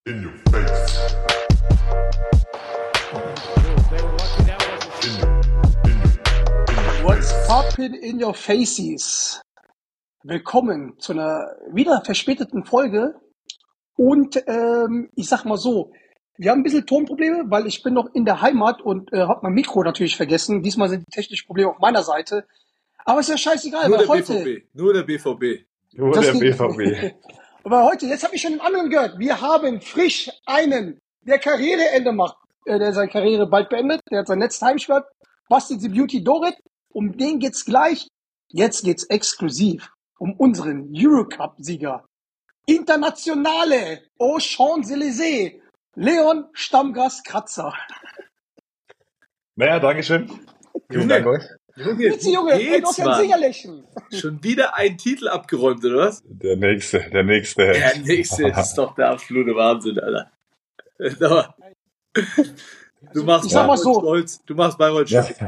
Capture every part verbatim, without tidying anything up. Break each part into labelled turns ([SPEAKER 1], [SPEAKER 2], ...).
[SPEAKER 1] In your face.
[SPEAKER 2] What's poppin' in your faces? Willkommen zu einer wieder verspäteten Folge. Und ähm, ich sag mal so, wir haben ein bisschen Tonprobleme, weil ich bin noch in der Heimat und äh, habe mein Mikro natürlich vergessen. Diesmal sind die technischen Probleme auf meiner Seite. Aber ist ja scheißegal,
[SPEAKER 3] Nur
[SPEAKER 2] weil
[SPEAKER 3] der
[SPEAKER 2] heute...
[SPEAKER 3] B V B, nur der B V B.
[SPEAKER 1] Nur
[SPEAKER 2] Das
[SPEAKER 1] der
[SPEAKER 2] geht-
[SPEAKER 1] B V B.
[SPEAKER 2] Aber heute, jetzt habe ich schon den anderen gehört, wir haben frisch einen, der Karriereende macht, äh, der seine Karriere bald beendet, der hat sein letztes Heimspiel, gehabt, Basti the Beauty Dorit, um den geht's gleich. Jetzt geht's exklusiv um unseren Eurocup-Sieger. Internationale aux Champs-Élysées, Leon Stammgast Kratzer.
[SPEAKER 1] Naja, Dankeschön. Vielen Dank euch.
[SPEAKER 3] Junge,
[SPEAKER 2] Grüezi,
[SPEAKER 3] wie
[SPEAKER 2] Junge, ey, du hast
[SPEAKER 3] geht's,
[SPEAKER 2] ja ein
[SPEAKER 3] Mann?
[SPEAKER 2] Siegerlächeln.
[SPEAKER 3] Schon wieder einen Titel abgeräumt, oder was?
[SPEAKER 1] Der nächste, der nächste.
[SPEAKER 3] Der nächste ist doch der absolute Wahnsinn, Alter. Aber du machst
[SPEAKER 2] Ich sag mal
[SPEAKER 3] Bayreuth
[SPEAKER 2] so.
[SPEAKER 3] stolz. Du machst Bayreuth
[SPEAKER 1] Ja.
[SPEAKER 3] stolz.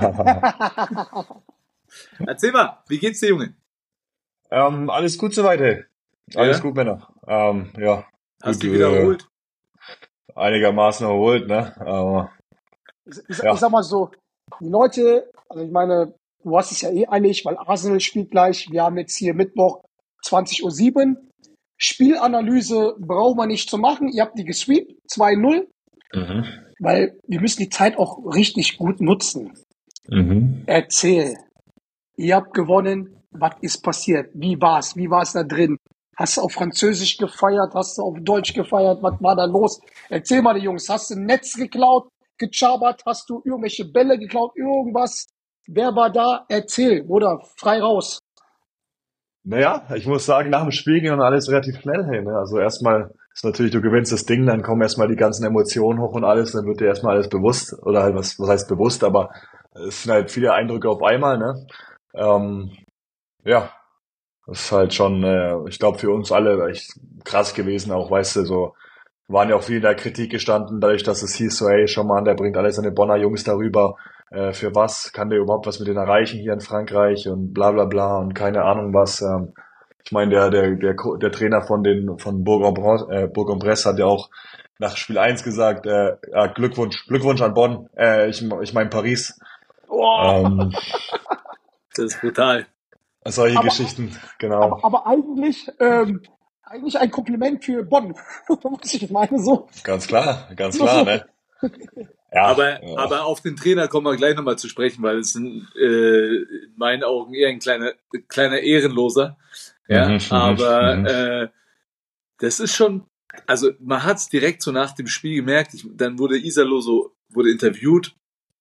[SPEAKER 3] Erzähl mal, wie geht's dir, Junge?
[SPEAKER 1] ähm, alles gut soweit, hey. Alles
[SPEAKER 3] Ja?
[SPEAKER 1] gut, Männer. Ähm, ja.
[SPEAKER 3] Hast
[SPEAKER 1] Gut,
[SPEAKER 3] du wieder
[SPEAKER 1] äh,
[SPEAKER 3] erholt?
[SPEAKER 1] Einigermaßen erholt, ne? Aber
[SPEAKER 2] Ich, ich,
[SPEAKER 1] Ja.
[SPEAKER 2] ich sag mal so, die Leute, also ich meine, du hast es ja eh eilig, weil Arsenal spielt gleich. Wir haben jetzt hier Mittwoch zwanzig Uhr sieben. Spielanalyse brauchen wir nicht zu machen. Ihr habt die gesweept, zwei null,
[SPEAKER 1] mhm.
[SPEAKER 2] weil wir müssen die Zeit auch richtig gut nutzen.
[SPEAKER 1] Mhm.
[SPEAKER 2] Erzähl. Ihr habt gewonnen. Was ist passiert? Wie war's? Wie war's da drin? Hast du auf Französisch gefeiert? Hast du auf Deutsch gefeiert? Was war da los? Erzähl mal, die Jungs. Hast du ein Netz geklaut, gechabert? Hast du irgendwelche Bälle geklaut? Irgendwas? Wer war da? Erzähl, Bruder. Frei raus.
[SPEAKER 1] Naja, ich muss sagen, nach dem Spiel ging dann alles relativ schnell, hey, ne? Also erstmal ist natürlich, du gewinnst das Ding, dann kommen erstmal die ganzen Emotionen hoch und alles, dann wird dir erstmal alles bewusst, oder halt was, was heißt bewusst, aber es sind halt viele Eindrücke auf einmal, ne? Ähm, ja, das ist halt schon, äh, ich glaube, für uns alle echt krass gewesen, auch, weißt du, so, waren ja auch viel in der Kritik gestanden, dadurch, dass es hieß so, ey, schau mal an, der bringt alle seine Bonner Jungs darüber, äh, für was, kann der überhaupt was mit denen erreichen hier in Frankreich und bla bla bla und keine Ahnung was. Ähm, ich meine, der, der, der, Co- der Trainer von den, von Bourg-en-Bresse, äh, Bourg-en-Bresse hat ja auch nach Spiel eins gesagt, äh, ja, Glückwunsch, Glückwunsch an Bonn, äh, ich, ich meine Paris.
[SPEAKER 2] Oh,
[SPEAKER 1] Ähm,
[SPEAKER 3] Das ist brutal.
[SPEAKER 1] solche
[SPEAKER 2] Aber-
[SPEAKER 1] Geschichten, genau.
[SPEAKER 2] aber, aber eigentlich, ähm, eigentlich ein Kompliment für Bonn. Was ich meine, so.
[SPEAKER 1] Ganz klar, ganz
[SPEAKER 2] So,
[SPEAKER 1] klar,
[SPEAKER 2] so.
[SPEAKER 1] ne? Ja,
[SPEAKER 3] Aber,
[SPEAKER 1] ja.
[SPEAKER 3] aber auf den Trainer kommen wir gleich nochmal zu sprechen, weil es ein, äh, in meinen Augen eher ein kleiner, kleiner Ehrenloser. Ja,
[SPEAKER 1] Mhm, mhm,
[SPEAKER 3] aber
[SPEAKER 1] mhm.
[SPEAKER 3] äh, das ist schon, also man hat es direkt so nach dem Spiel gemerkt. Ich, dann wurde Isalo so, wurde interviewt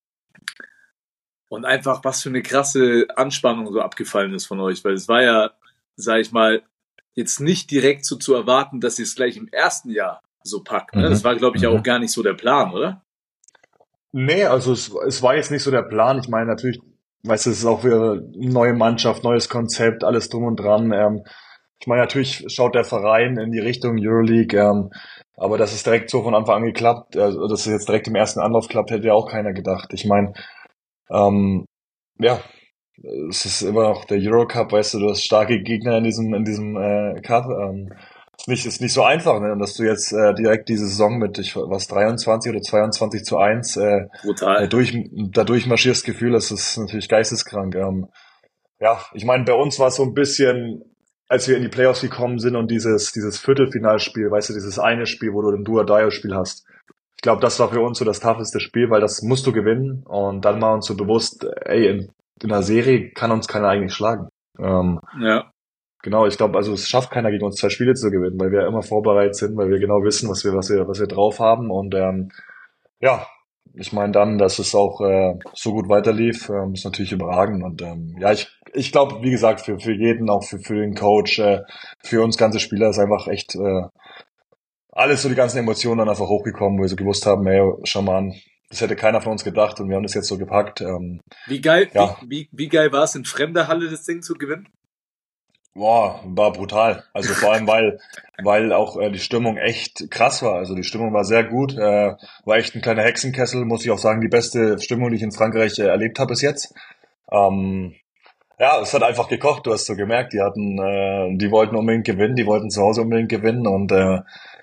[SPEAKER 3] und einfach was für eine krasse Anspannung so abgefallen ist von euch, weil es war ja, sag ich mal, jetzt nicht direkt so zu erwarten, dass ihr es gleich im ersten Jahr so packt. Ne?
[SPEAKER 1] Mhm,
[SPEAKER 3] Das war, glaube ich, ja
[SPEAKER 1] mhm.
[SPEAKER 3] auch gar nicht so der Plan, oder?
[SPEAKER 1] Nee, also es, es war jetzt nicht so der Plan. Ich meine, natürlich, weißt du, es ist auch wieder eine neue Mannschaft, neues Konzept, alles drum und dran. Ähm, ich meine, natürlich schaut der Verein in die Richtung Euroleague, ähm, aber dass es direkt so von Anfang an geklappt, also dass es jetzt direkt im ersten Anlauf klappt, hätte ja auch keiner gedacht. Ich meine, ähm, ja, es ist immer noch der Eurocup, weißt du, du hast starke Gegner in diesem, in diesem äh, Cup. Ähm, ist nicht, ist nicht so einfach, ne? Und dass du jetzt äh, direkt diese Saison mit, ich, was, dreiundzwanzig oder zweiundzwanzig zu eins äh,
[SPEAKER 3] Brutal.
[SPEAKER 1] dadurch, dadurch marschierst Gefühl, das ist natürlich geisteskrank. Ähm, ja, ich meine, bei uns war es so ein bisschen, als wir in die Playoffs gekommen sind und dieses, dieses Viertelfinalspiel, weißt du, dieses eine Spiel, wo du ein Do-or-Die-Spiel hast. Ich glaube, das war für uns so das tougheste Spiel, weil das musst du gewinnen und dann war uns so bewusst, ey, in, in einer Serie kann uns keiner eigentlich schlagen. Ähm,
[SPEAKER 3] Ja.
[SPEAKER 1] Genau, ich glaube, also es schafft keiner gegen uns zwei Spiele zu gewinnen, weil wir immer vorbereitet sind, weil wir genau wissen, was wir, was wir, was wir drauf haben. Und ähm, ja, ich meine dann, dass es auch äh, so gut weiterlief, ähm, ist natürlich überragend. Und ähm, ja, ich, ich glaube, wie gesagt, für für jeden, auch für für den Coach, äh, für uns ganze Spieler ist einfach echt äh, alles so die ganzen Emotionen dann einfach hochgekommen, wo wir so gewusst haben, ey, schau mal an, das hätte keiner von uns gedacht und wir haben das jetzt so gepackt. Ähm,
[SPEAKER 3] Wie geil,
[SPEAKER 1] Ja.
[SPEAKER 3] wie, wie, wie geil war es, in fremder Halle das Ding zu gewinnen?
[SPEAKER 1] Boah, war brutal. Also vor allem, weil, weil auch äh, die Stimmung echt krass war. Also die Stimmung war sehr gut. Äh, war echt ein kleiner Hexenkessel, muss ich auch sagen. Die beste Stimmung, die ich in Frankreich äh, erlebt habe bis jetzt. Ähm, ja, es hat einfach gekocht. Du hast so gemerkt, die hatten, äh, die wollten unbedingt gewinnen, die wollten zu Hause unbedingt gewinnen und äh,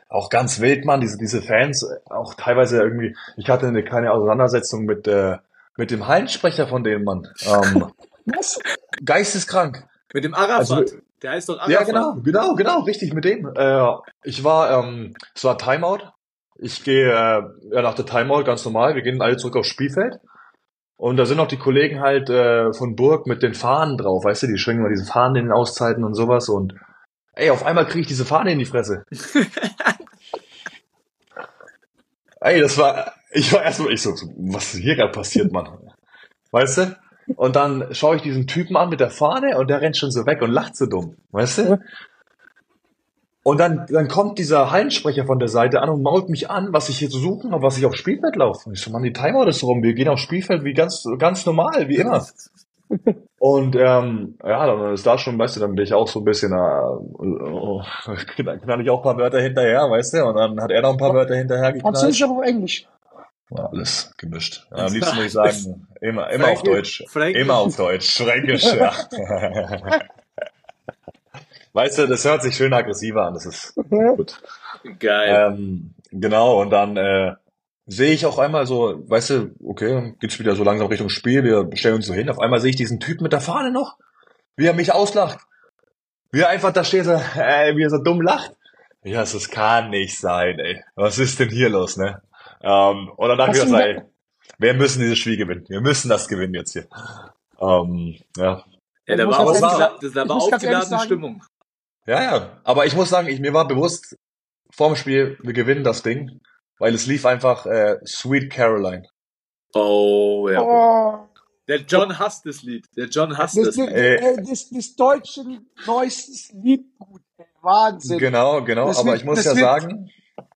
[SPEAKER 1] auch ganz wild, Mann, diese, diese Fans, auch teilweise irgendwie, ich hatte eine kleine Auseinandersetzung mit, äh, mit dem Hallensprecher von denen, Mann. Ähm,
[SPEAKER 2] Was?
[SPEAKER 1] geisteskrank.
[SPEAKER 3] Mit dem
[SPEAKER 1] Also,
[SPEAKER 3] Arafat. Der heißt doch Arafat.
[SPEAKER 1] ja, genau, genau, genau, richtig, mit dem. Äh, ich war, ähm, es war Timeout. Ich gehe, äh, ja, nach der Timeout ganz normal, wir gehen alle zurück aufs Spielfeld. Und da sind auch die Kollegen halt äh, von Burg mit den Fahnen drauf, weißt du, die schwingen immer diese Fahnen in den Auszeiten und sowas und ey, auf einmal kriege ich diese Fahne in die Fresse. Ey, das war, ich war erstmal, ich so, so, was ist hier gerade passiert, Mann? Weißt du? Und dann schaue ich diesen Typen an mit der Fahne und der rennt schon so weg und lacht so dumm, weißt du? Und dann, dann kommt dieser Hallensprecher von der Seite an und mault mich an, was ich hier zu suchen habe, was ich aufs Spielfeld laufe. Und ich so, Mann, die Timeout ist rum, wir gehen aufs Spielfeld wie ganz, ganz normal, wie immer. Und ähm, ja, dann ist da schon, weißt du, dann bin ich auch so ein bisschen, äh, dann knall ich auch ein paar Wörter hinterher, weißt du, und dann hat er noch ein paar Wörter hinterher geknallt.
[SPEAKER 2] Französisch, aber Englisch.
[SPEAKER 1] Ja, alles gemischt. Ja, am liebsten würde ich sagen, immer, immer auf Deutsch.
[SPEAKER 3] Fränkisch.
[SPEAKER 1] Immer auf Deutsch. Fränkisch, ja. Weißt du, das hört sich schön aggressiver an, das ist gut.
[SPEAKER 3] Geil.
[SPEAKER 1] Ähm, genau, und dann äh, sehe ich auch einmal so, weißt du, okay, geht's wieder so langsam Richtung Spiel, wir stellen uns so hin, auf einmal sehe ich diesen Typ mit der Fahne noch, wie er mich auslacht. Wie er einfach da steht, so, ey, wie er so dumm lacht. Ja, das kann nicht sein, ey. Was ist denn hier los, ne? Ähm, und dann dachte ich
[SPEAKER 2] Hast
[SPEAKER 1] mir,
[SPEAKER 2] du
[SPEAKER 1] ey, wir müssen dieses Spiel gewinnen. Wir müssen das gewinnen jetzt hier. Ähm, ja.
[SPEAKER 3] Ja, da
[SPEAKER 2] Ich muss
[SPEAKER 3] war,
[SPEAKER 2] ganz
[SPEAKER 3] aufgela
[SPEAKER 2] ehrlich-
[SPEAKER 3] das da
[SPEAKER 2] ich
[SPEAKER 3] war
[SPEAKER 2] muss ganz ehrlich
[SPEAKER 3] aufgeladene
[SPEAKER 2] sagen-
[SPEAKER 3] Stimmung.
[SPEAKER 1] Ja, ja. Aber ich muss sagen, ich, mir war bewusst, vorm Spiel, wir gewinnen das Ding, weil es lief einfach äh, Sweet Caroline.
[SPEAKER 3] Oh, ja.
[SPEAKER 2] Oh,
[SPEAKER 3] Der John hasst das Lied. Der John hasst
[SPEAKER 2] das,
[SPEAKER 3] das.
[SPEAKER 2] das,
[SPEAKER 1] Äh.
[SPEAKER 2] äh, das, das deutsche neuestes Liedgut. ey. Wahnsinn.
[SPEAKER 1] Genau, genau.
[SPEAKER 2] Das
[SPEAKER 1] Aber
[SPEAKER 2] wird-
[SPEAKER 1] ich muss
[SPEAKER 2] das
[SPEAKER 1] ja
[SPEAKER 2] wird-
[SPEAKER 1] sagen,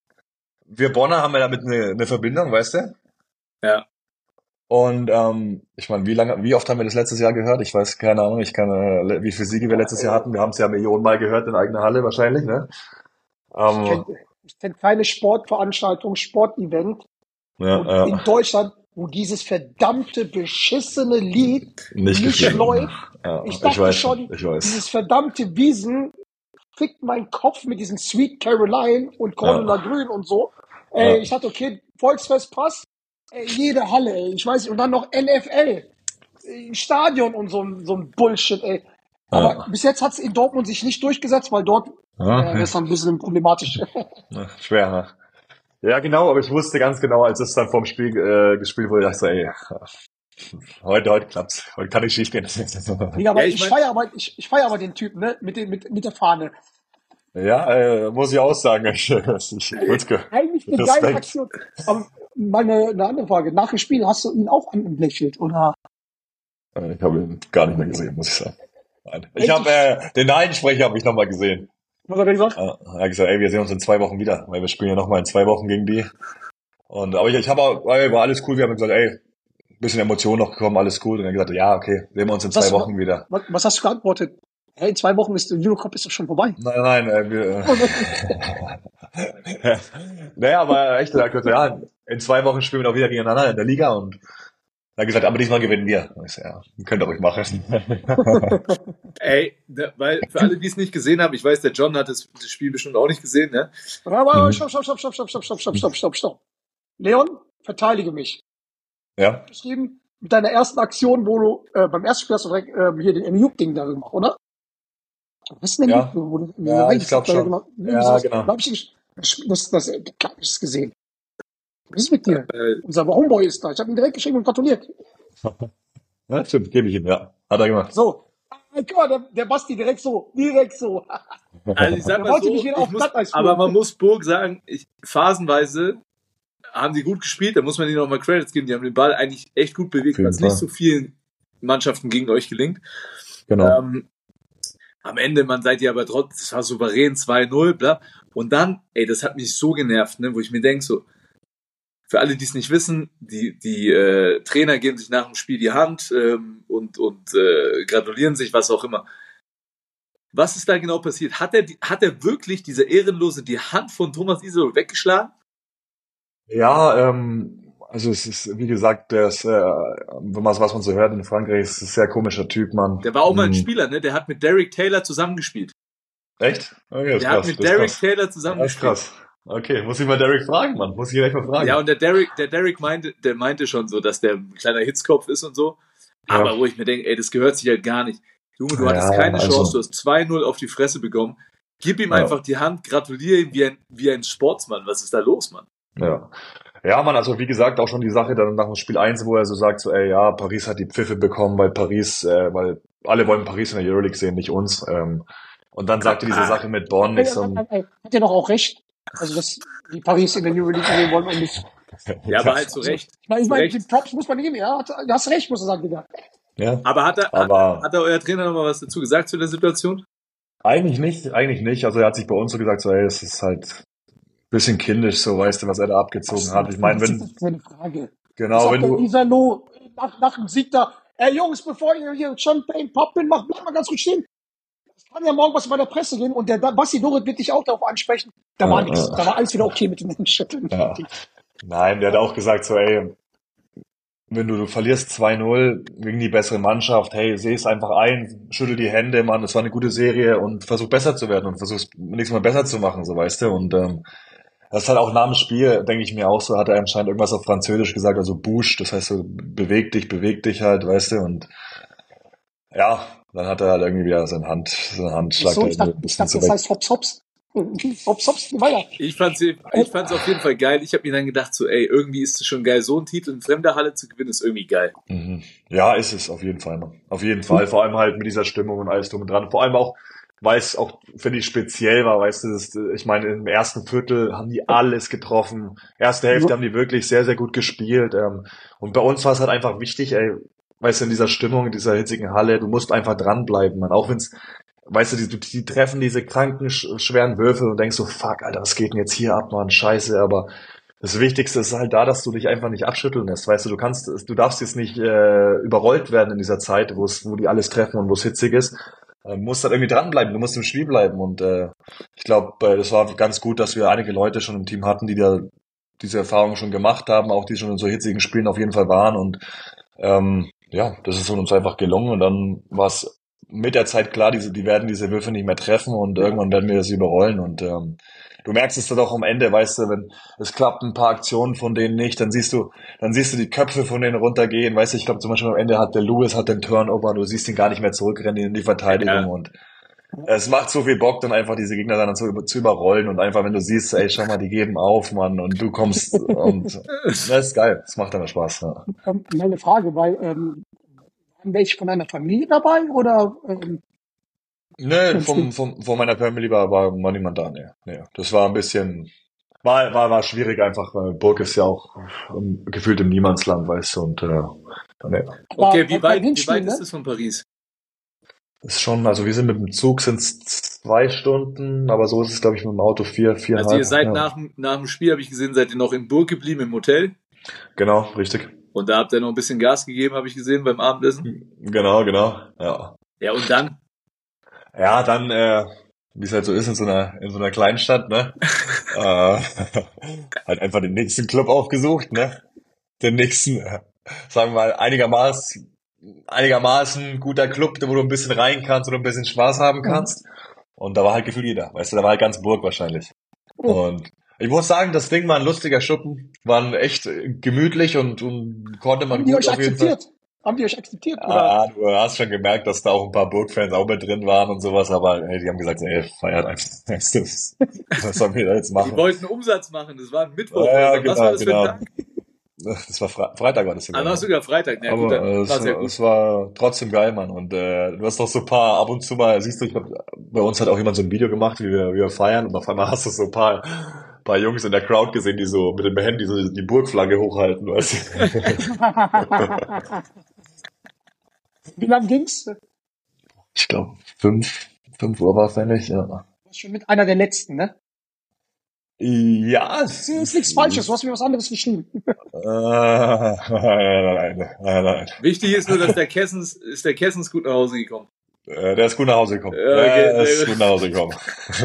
[SPEAKER 1] wir Bonner haben ja damit eine, eine Verbindung, weißt du?
[SPEAKER 3] Ja.
[SPEAKER 1] Und ähm, ich meine, wie lange, wie oft haben wir das letztes Jahr gehört? Ich weiß keine Ahnung, ich kann, äh, wie viele Siege wir letztes Jahr hatten. Wir haben es ja Millionenmal gehört in eigener Halle wahrscheinlich, ne?
[SPEAKER 2] Ich
[SPEAKER 1] Ähm,
[SPEAKER 2] kenne kenn keine Sportveranstaltung, Sportevent
[SPEAKER 1] ja,
[SPEAKER 2] und
[SPEAKER 1] ja,
[SPEAKER 2] in Deutschland, wo dieses verdammte beschissene Lied
[SPEAKER 1] nicht
[SPEAKER 2] nicht
[SPEAKER 1] gespielt.
[SPEAKER 2] läuft.
[SPEAKER 1] Ja,
[SPEAKER 2] Ich
[SPEAKER 1] ich,
[SPEAKER 2] dachte
[SPEAKER 1] weiß,
[SPEAKER 2] schon,
[SPEAKER 1] ich weiß.
[SPEAKER 2] dieses verdammte Wiesen fickt meinen Kopf mit diesem Sweet Caroline und Cordula Grün und so. Ey,
[SPEAKER 1] Ja.
[SPEAKER 2] ich dachte, okay, Volksfest passt. Ey, jede Halle, ey, ich weiß nicht. Und dann noch N F L, ey, Stadion und so, ein- so ein Bullshit, ey. Aber
[SPEAKER 1] Ja.
[SPEAKER 2] bis jetzt hat es in Dortmund sich nicht durchgesetzt, weil dort
[SPEAKER 1] Ja,
[SPEAKER 2] äh, das ist ein bisschen problematisch.
[SPEAKER 1] ja, schwer, ne? Ja, genau, aber ich wusste ganz genau, als es dann vorm Spiel äh, gespielt wurde, dachte ich so, ey, heute, heute klappt's. Heute kann nicht schief gehen.
[SPEAKER 2] Ja, aber
[SPEAKER 3] Ja, ich
[SPEAKER 2] ich
[SPEAKER 3] mein-
[SPEAKER 2] feiere aber, ich, ich feier aber den Typen, ne? Mit, den, mit, mit der Fahne.
[SPEAKER 1] Ja, äh, muss ich auch sagen. Ich, ich, Witzke.
[SPEAKER 2] Eigentlich eine
[SPEAKER 1] Respekt.
[SPEAKER 2] geile Aktion. Aber mal eine, eine andere Frage. Nach dem Spiel hast du ihn auch angelächelt, oder?
[SPEAKER 1] Äh, Ich habe ihn gar nicht mehr gesehen, muss ich sagen. Nein. Ich
[SPEAKER 2] Echt?
[SPEAKER 1] habe äh, den Einsprecher habe ich nochmal gesehen.
[SPEAKER 2] Was hat er gesagt?
[SPEAKER 1] Äh, Er hat gesagt, ey, wir sehen uns in zwei Wochen wieder, weil wir spielen ja nochmal in zwei Wochen gegen die. Und aber ich, ich habe auch, ey, war alles cool. Wir haben gesagt, ey, ein bisschen Emotion noch gekommen, alles cool. Und er hat gesagt, ja, okay, sehen wir uns in zwei
[SPEAKER 2] Was-
[SPEAKER 1] Wochen wieder.
[SPEAKER 2] Was, was hast du geantwortet? Hey, in zwei Wochen ist der Eurocup ist doch schon vorbei.
[SPEAKER 1] Nein, nein, äh, wir. Äh, naja, aber echt, er hat gesagt, ja, in zwei Wochen spielen wir doch wieder gegeneinander in der Liga und er hat gesagt, aber diesmal gewinnen wir. Und ich so, ja, könnt ihr ruhig machen.
[SPEAKER 3] Ey, da, weil für alle, die es nicht gesehen haben, ich weiß, der John hat das, das Spiel bestimmt auch nicht gesehen, ne?
[SPEAKER 2] Aber
[SPEAKER 1] Mhm.
[SPEAKER 2] stopp, stopp, stopp, stopp, stopp, stopp, stopp, stopp, stopp, stopp, stopp. Leon, verteidige mich.
[SPEAKER 1] Ja,
[SPEAKER 2] Geschrieben mit deiner ersten Aktion, wo du äh, beim ersten Spiel hast du direkt äh, hier den M U-Ding da gemacht, oder? Was ist denn
[SPEAKER 1] Ja.
[SPEAKER 2] M U? Wo du,
[SPEAKER 1] Ja, ich glaub schon.
[SPEAKER 2] Gemacht,
[SPEAKER 1] Ja, genau.
[SPEAKER 2] Da hab ich das, das, das, klar hab ich es gesehen. Was ist mit dir?
[SPEAKER 3] Äh,
[SPEAKER 2] Unser Homeboy ist da. Ich habe ihm direkt geschrieben und gratuliert.
[SPEAKER 1] ja stimmt, gebe ich ihm, ja. Hat er gemacht.
[SPEAKER 2] So. Ah, guck mal, der, der Basti direkt so. Direkt so.
[SPEAKER 3] Also ich sag
[SPEAKER 2] Der
[SPEAKER 3] mal
[SPEAKER 2] wollte
[SPEAKER 3] so,
[SPEAKER 2] mich wieder
[SPEAKER 3] ich
[SPEAKER 2] auf
[SPEAKER 3] muss,
[SPEAKER 2] Glatteis
[SPEAKER 3] aber
[SPEAKER 2] führen.
[SPEAKER 3] man muss Burg sagen, ich, phasenweise haben die gut gespielt, da muss man ihnen nochmal Credits geben, die haben den Ball eigentlich echt gut bewegt,
[SPEAKER 1] Auf jeden
[SPEAKER 3] was nicht
[SPEAKER 1] Fall.
[SPEAKER 3] so vielen Mannschaften gegen euch gelingt.
[SPEAKER 1] Genau.
[SPEAKER 3] Ähm, am Ende, man seid ihr aber trotzdem, das war souverän zwei null, bla. Und dann, ey, das hat mich so genervt, ne, wo ich mir denke, so, für alle, die es nicht wissen, die, die äh, Trainer geben sich nach dem Spiel die Hand ähm, und, und äh, gratulieren sich, was auch immer. Was ist da genau passiert? Hat er, die, hat er wirklich, dieser Ehrenlose, die Hand von Thomas Isol weggeschlagen?
[SPEAKER 1] Ja, ähm, also es ist, wie gesagt, der ist, äh, wenn man was man so hört in Frankreich, ist ein sehr komischer Typ, Mann.
[SPEAKER 3] Der war auch mal ein
[SPEAKER 1] Mhm.
[SPEAKER 3] Spieler, ne? Der hat mit Derek Taylor zusammengespielt.
[SPEAKER 1] Echt? Okay, das ist
[SPEAKER 3] Der hat
[SPEAKER 1] krass.
[SPEAKER 3] mit
[SPEAKER 1] das ist
[SPEAKER 3] Derek
[SPEAKER 1] krass.
[SPEAKER 3] Taylor
[SPEAKER 1] Das ist
[SPEAKER 3] zusammengespielt.
[SPEAKER 1] krass. Okay, muss ich mal Derek fragen, Mann. Muss ich ihn echt mal fragen.
[SPEAKER 3] Ja, und der Derek, der Derek meinte, der meinte schon so, dass der ein kleiner Hitzkopf ist und so. Aber
[SPEAKER 1] Ja.
[SPEAKER 3] wo ich mir denke, ey, das gehört sich halt gar nicht. Junge, du
[SPEAKER 1] Ja,
[SPEAKER 3] hattest keine
[SPEAKER 1] also-
[SPEAKER 3] Chance, du hast zwei null auf die Fresse bekommen. Gib ihm
[SPEAKER 1] Ja.
[SPEAKER 3] einfach die Hand, gratuliere ihm wie ein, wie ein Sportsmann. Was ist da los, Mann?
[SPEAKER 1] Ja. Ja, Mann, also wie gesagt, auch schon die Sache dann nach dem Spiel eins, wo er so sagt, so, ey, ja, Paris hat die Pfiffe bekommen, weil Paris, äh, weil alle wollen Paris in der Euroleague sehen, nicht uns. Ähm, und dann sagte diese Sache mit Bonn,
[SPEAKER 2] Ey,
[SPEAKER 1] ich so,
[SPEAKER 2] ey, ey, hat er doch auch recht. Also, dass die Paris in der Euroleague sehen wollen und nicht.
[SPEAKER 3] Ja, aber halt zu Recht.
[SPEAKER 2] Ich meine, ich
[SPEAKER 3] Zu
[SPEAKER 2] meine,
[SPEAKER 3] Recht.
[SPEAKER 2] die Props muss man geben. Ja, hat- du hast recht, muss er sagen, Digga.
[SPEAKER 1] Ja.
[SPEAKER 3] Aber hat er,
[SPEAKER 1] Aber-
[SPEAKER 3] hat, hat er euer Trainer noch mal was dazu gesagt zu der Situation?
[SPEAKER 1] Eigentlich nicht, eigentlich nicht. Also er hat sich bei uns so gesagt, so, ey, es ist halt ein bisschen kindisch, so, weißt du, was er da abgezogen hat. Ich meine,
[SPEAKER 2] Das
[SPEAKER 1] wenn,
[SPEAKER 2] ist eine Frage.
[SPEAKER 1] genau, wenn du,
[SPEAKER 2] Isalo nach, nach dem Sieg da, ey Jungs, bevor ihr hier Champagne Poppin macht, bleibt mal ganz ruhig stehen. Es kann ja morgen was bei der Presse gehen und der Basti Dorit wird dich auch darauf ansprechen. Da war
[SPEAKER 1] Ja,
[SPEAKER 2] nichts.
[SPEAKER 1] ja.
[SPEAKER 2] Da war alles wieder okay mit den Schütteln.
[SPEAKER 1] Ja. Nein, der hat auch gesagt, so, ey, wenn du, du verlierst zwei null gegen die bessere Mannschaft, hey, seh es einfach ein, schüttel die Hände, Mann, es war eine gute Serie und versuch besser zu werden und versuch nächstes Mal besser zu machen, so, weißt du, und, ähm, das ist halt auch nach dem Spiel, denke ich mir auch so, hat er anscheinend irgendwas auf Französisch gesagt, also Bouge, das heißt so, beweg dich, beweg dich halt, weißt du, und, ja, dann hat er halt irgendwie wieder seine Hand, seinen Handschlag
[SPEAKER 2] So,
[SPEAKER 1] da
[SPEAKER 2] ich dachte,
[SPEAKER 1] irgendwie ein
[SPEAKER 2] ich
[SPEAKER 1] bisschen
[SPEAKER 2] dachte, das
[SPEAKER 1] zurecht.
[SPEAKER 2] heißt Hops Hops. Hops Hops, weiter.
[SPEAKER 3] Ich fand's, ich fand's auf jeden Fall geil. Ich habe mir dann gedacht, so, ey, irgendwie ist es schon geil, so einen Titel in fremder Halle zu gewinnen, ist irgendwie geil.
[SPEAKER 1] Mhm. Ja, ist es, auf jeden Fall, Mann. Auf jeden Fall. Vor allem halt mit dieser Stimmung und alles drum und dran. Vor allem auch, weil es auch, finde ich, speziell war, weißt du, das, ich meine, im ersten Viertel haben die alles getroffen. Erste Hälfte haben die wirklich sehr, sehr gut gespielt. Ähm, und bei uns war es halt einfach wichtig, ey, weißt du, in dieser Stimmung, in dieser hitzigen Halle, du musst einfach dranbleiben, Mann. Auch wenn's, weißt du, die, die treffen diese kranken, sch- schweren Würfel und denkst so, fuck, Alter, was geht denn jetzt hier ab, Mann? Scheiße, aber das Wichtigste ist halt da, dass du dich einfach nicht abschütteln lässt, weißt du, du kannst, du darfst jetzt nicht äh, überrollt werden in dieser Zeit, wo es, wo die alles treffen und wo es hitzig ist. Du musst halt irgendwie dranbleiben, du musst im Spiel bleiben und äh, ich glaube, äh, das war ganz gut, dass wir einige Leute schon im Team hatten, die da diese Erfahrung schon gemacht haben, auch die schon in so hitzigen Spielen auf jeden Fall waren und ähm, ja, das ist uns einfach gelungen und dann war es mit der Zeit klar, diese, die werden diese Würfe nicht mehr treffen und irgendwann werden wir das überrollen und ähm, du merkst es dann auch am Ende, weißt du, wenn es klappt ein paar Aktionen von denen nicht, dann siehst du, dann siehst du die Köpfe von denen runtergehen, weißt du, ich glaube zum Beispiel am Ende hat der Lewis hat den Turnover und du siehst ihn gar nicht mehr zurückrennen in die Verteidigung
[SPEAKER 3] Ja.
[SPEAKER 1] und es macht so viel Bock, dann einfach diese Gegner dann zu, zu überrollen und einfach, wenn du siehst, ey, schau mal, die geben auf, Mann, und du kommst und das ist geil, das macht dann Spaß, ja.
[SPEAKER 2] Ähm, meine Frage, weil, ähm, waren welche von deiner Familie dabei oder, ähm,
[SPEAKER 1] Nee, vom, vom, von meiner Family war, war, war niemand da, nee, nee. Das war ein bisschen, war, war, war schwierig einfach, weil Burg ist ja auch ähm, gefühlt im Niemandsland, weißt du, und, äh, nee.
[SPEAKER 2] aber
[SPEAKER 3] Okay, wie
[SPEAKER 2] beim
[SPEAKER 3] weit, wie
[SPEAKER 2] Hinspiel,
[SPEAKER 3] weit
[SPEAKER 2] ne?
[SPEAKER 3] ist es von Paris?
[SPEAKER 1] Das ist schon, also wir sind mit dem Zug sind's zwei Stunden, aber so ist es, glaube ich, mit dem Auto vier, viereinhalb.
[SPEAKER 3] Also ihr seid
[SPEAKER 1] ja.
[SPEAKER 3] nach, dem- nach dem Spiel, habe ich gesehen, seid ihr noch in Burg geblieben im Hotel.
[SPEAKER 1] Genau, richtig.
[SPEAKER 3] Und da habt ihr noch ein bisschen Gas gegeben, habe ich gesehen, beim Abendessen.
[SPEAKER 1] Genau, genau, ja.
[SPEAKER 3] Ja, und dann?
[SPEAKER 1] Ja, dann, äh, wie es halt so ist in so einer, in so einer Kleinstadt, ne? äh, halt einfach den nächsten Club aufgesucht, ne? Den nächsten, äh, sagen wir mal, einigermaßen, einigermaßen guter Club, wo du ein bisschen rein kannst und ein bisschen Spaß haben kannst. Und da war halt gefühlt jeder, weißt du, da war halt ganz Burg wahrscheinlich. Und ich muss sagen, das Ding war ein lustiger Schuppen, waren echt gemütlich und, und konnte man
[SPEAKER 2] Haben die
[SPEAKER 1] gut
[SPEAKER 2] euch
[SPEAKER 1] auf jeden Fall.
[SPEAKER 2] akzeptiert? Haben die euch akzeptiert? Oder?
[SPEAKER 1] Ah, du hast schon gemerkt, dass da auch ein paar Burg-Fans auch mit drin waren und sowas, aber hey, die haben gesagt, ey, feiert einfach. Was sollen wir da jetzt
[SPEAKER 3] Die
[SPEAKER 1] machen?
[SPEAKER 3] wollten Umsatz machen, das war ein Mittwoch.
[SPEAKER 1] Ja,
[SPEAKER 3] oder? Was
[SPEAKER 1] genau,
[SPEAKER 3] war das für
[SPEAKER 1] genau.
[SPEAKER 3] ein Tag?
[SPEAKER 1] Das war Fre Freitag war das
[SPEAKER 3] Ah, war
[SPEAKER 1] sogar.
[SPEAKER 3] sogar Freitag. Na gut,
[SPEAKER 1] Aber
[SPEAKER 3] dann
[SPEAKER 1] äh,
[SPEAKER 3] war
[SPEAKER 1] es,
[SPEAKER 3] es ja
[SPEAKER 1] war,
[SPEAKER 3] gut.
[SPEAKER 1] es war trotzdem geil, Mann. Und äh, du hast doch so ein paar, ab und zu mal, siehst du, ich glaub, bei uns hat auch jemand so ein Video gemacht, wie wir, wie wir feiern und auf einmal hast du so ein paar, paar Jungs in der Crowd gesehen, die so mit dem Handy so die Burgflagge hochhalten, weißt du.
[SPEAKER 2] Wie lang ging's?
[SPEAKER 1] Ich glaube, fünf, fünf Uhr war es eigentlich, ja.
[SPEAKER 2] Du warst schon mit einer der letzten, ne?
[SPEAKER 1] Ja,
[SPEAKER 2] Das ist nichts Falsches, du hast mir was anderes geschrieben.
[SPEAKER 1] Äh, nein, nein, nein, nein, nein.
[SPEAKER 3] Wichtig ist nur, dass der Kessens, ist der Kessens gut nach Hause gekommen.
[SPEAKER 1] Äh, Der ist gut nach Hause gekommen.
[SPEAKER 3] Ja, okay,
[SPEAKER 1] Der
[SPEAKER 3] sehr
[SPEAKER 1] ist
[SPEAKER 3] gut.
[SPEAKER 1] gut nach Hause gekommen.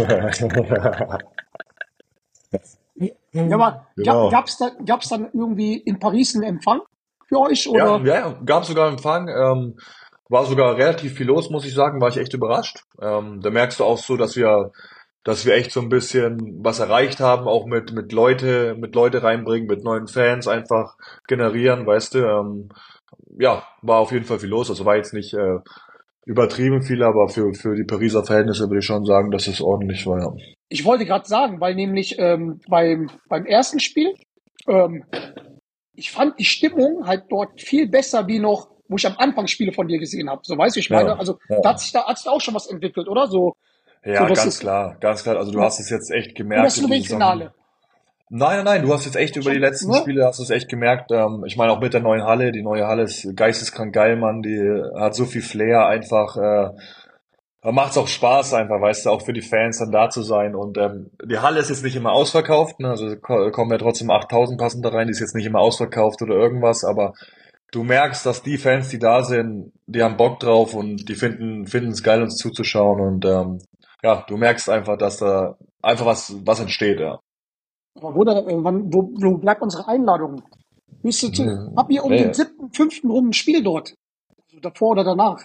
[SPEAKER 2] Ja, aber
[SPEAKER 1] Genau.
[SPEAKER 2] gab, gab's da, gab's dann irgendwie in Paris einen Empfang für euch? Oder?
[SPEAKER 1] Ja, ja, gab sogar Empfang. Ähm, war sogar relativ viel los, muss ich sagen. War ich echt überrascht. Ähm, da merkst du auch so, dass wir dass wir echt so ein bisschen was erreicht haben, auch mit mit Leute, mit Leute reinbringen, mit neuen Fans einfach generieren, weißt du. Ähm, ja, war auf jeden Fall viel los. Also war jetzt nicht äh, übertrieben viel, aber für für die Pariser Verhältnisse würde ich schon sagen, dass es ordentlich war. Ja.
[SPEAKER 2] Ich wollte gerade sagen, weil nämlich ähm, beim, beim ersten Spiel, ähm, ich fand die Stimmung halt dort viel besser wie noch, wo ich am Anfang Spiele von dir gesehen habe. So, weißt du, ich meine,
[SPEAKER 1] Ja,
[SPEAKER 2] also
[SPEAKER 1] ja.
[SPEAKER 2] da hat sich da, hat sich da auch schon was entwickelt, oder? So,
[SPEAKER 1] Ja,
[SPEAKER 2] so das
[SPEAKER 1] ganz
[SPEAKER 2] ist,
[SPEAKER 1] klar, ganz klar. Also du
[SPEAKER 2] ja.
[SPEAKER 1] hast es jetzt echt
[SPEAKER 2] Und
[SPEAKER 1] gemerkt
[SPEAKER 2] das
[SPEAKER 1] in die Saison.
[SPEAKER 2] Slowenien-Finale.
[SPEAKER 1] Nein, nein, nein, du hast jetzt echt über die
[SPEAKER 2] Schon,
[SPEAKER 1] letzten
[SPEAKER 2] ne?
[SPEAKER 1] Spiele hast du es echt gemerkt. Ähm, ich meine auch mit der neuen Halle, die neue Halle ist geisteskrank geil, Mann. Die hat so viel Flair einfach. Äh, da macht's auch Spaß einfach, weißt du, auch für die Fans dann da zu sein. Und ähm, die Halle ist jetzt nicht immer ausverkauft, ne? Also ko- kommen ja trotzdem achttausend passen da rein. Die ist jetzt nicht immer ausverkauft oder irgendwas, aber du merkst, dass die Fans, die da sind, die haben Bock drauf und die finden finden es geil, uns zuzuschauen. Und ähm, ja, du merkst einfach, dass da einfach was was entsteht, ja.
[SPEAKER 2] Aber wo, da, äh, wann, wo, wo bleibt unsere Einladung? Bist du, zu-
[SPEAKER 1] Hm,
[SPEAKER 2] habt ihr um
[SPEAKER 1] nee,
[SPEAKER 2] den siebten, fünften rum ein Spiel dort? Also davor oder danach?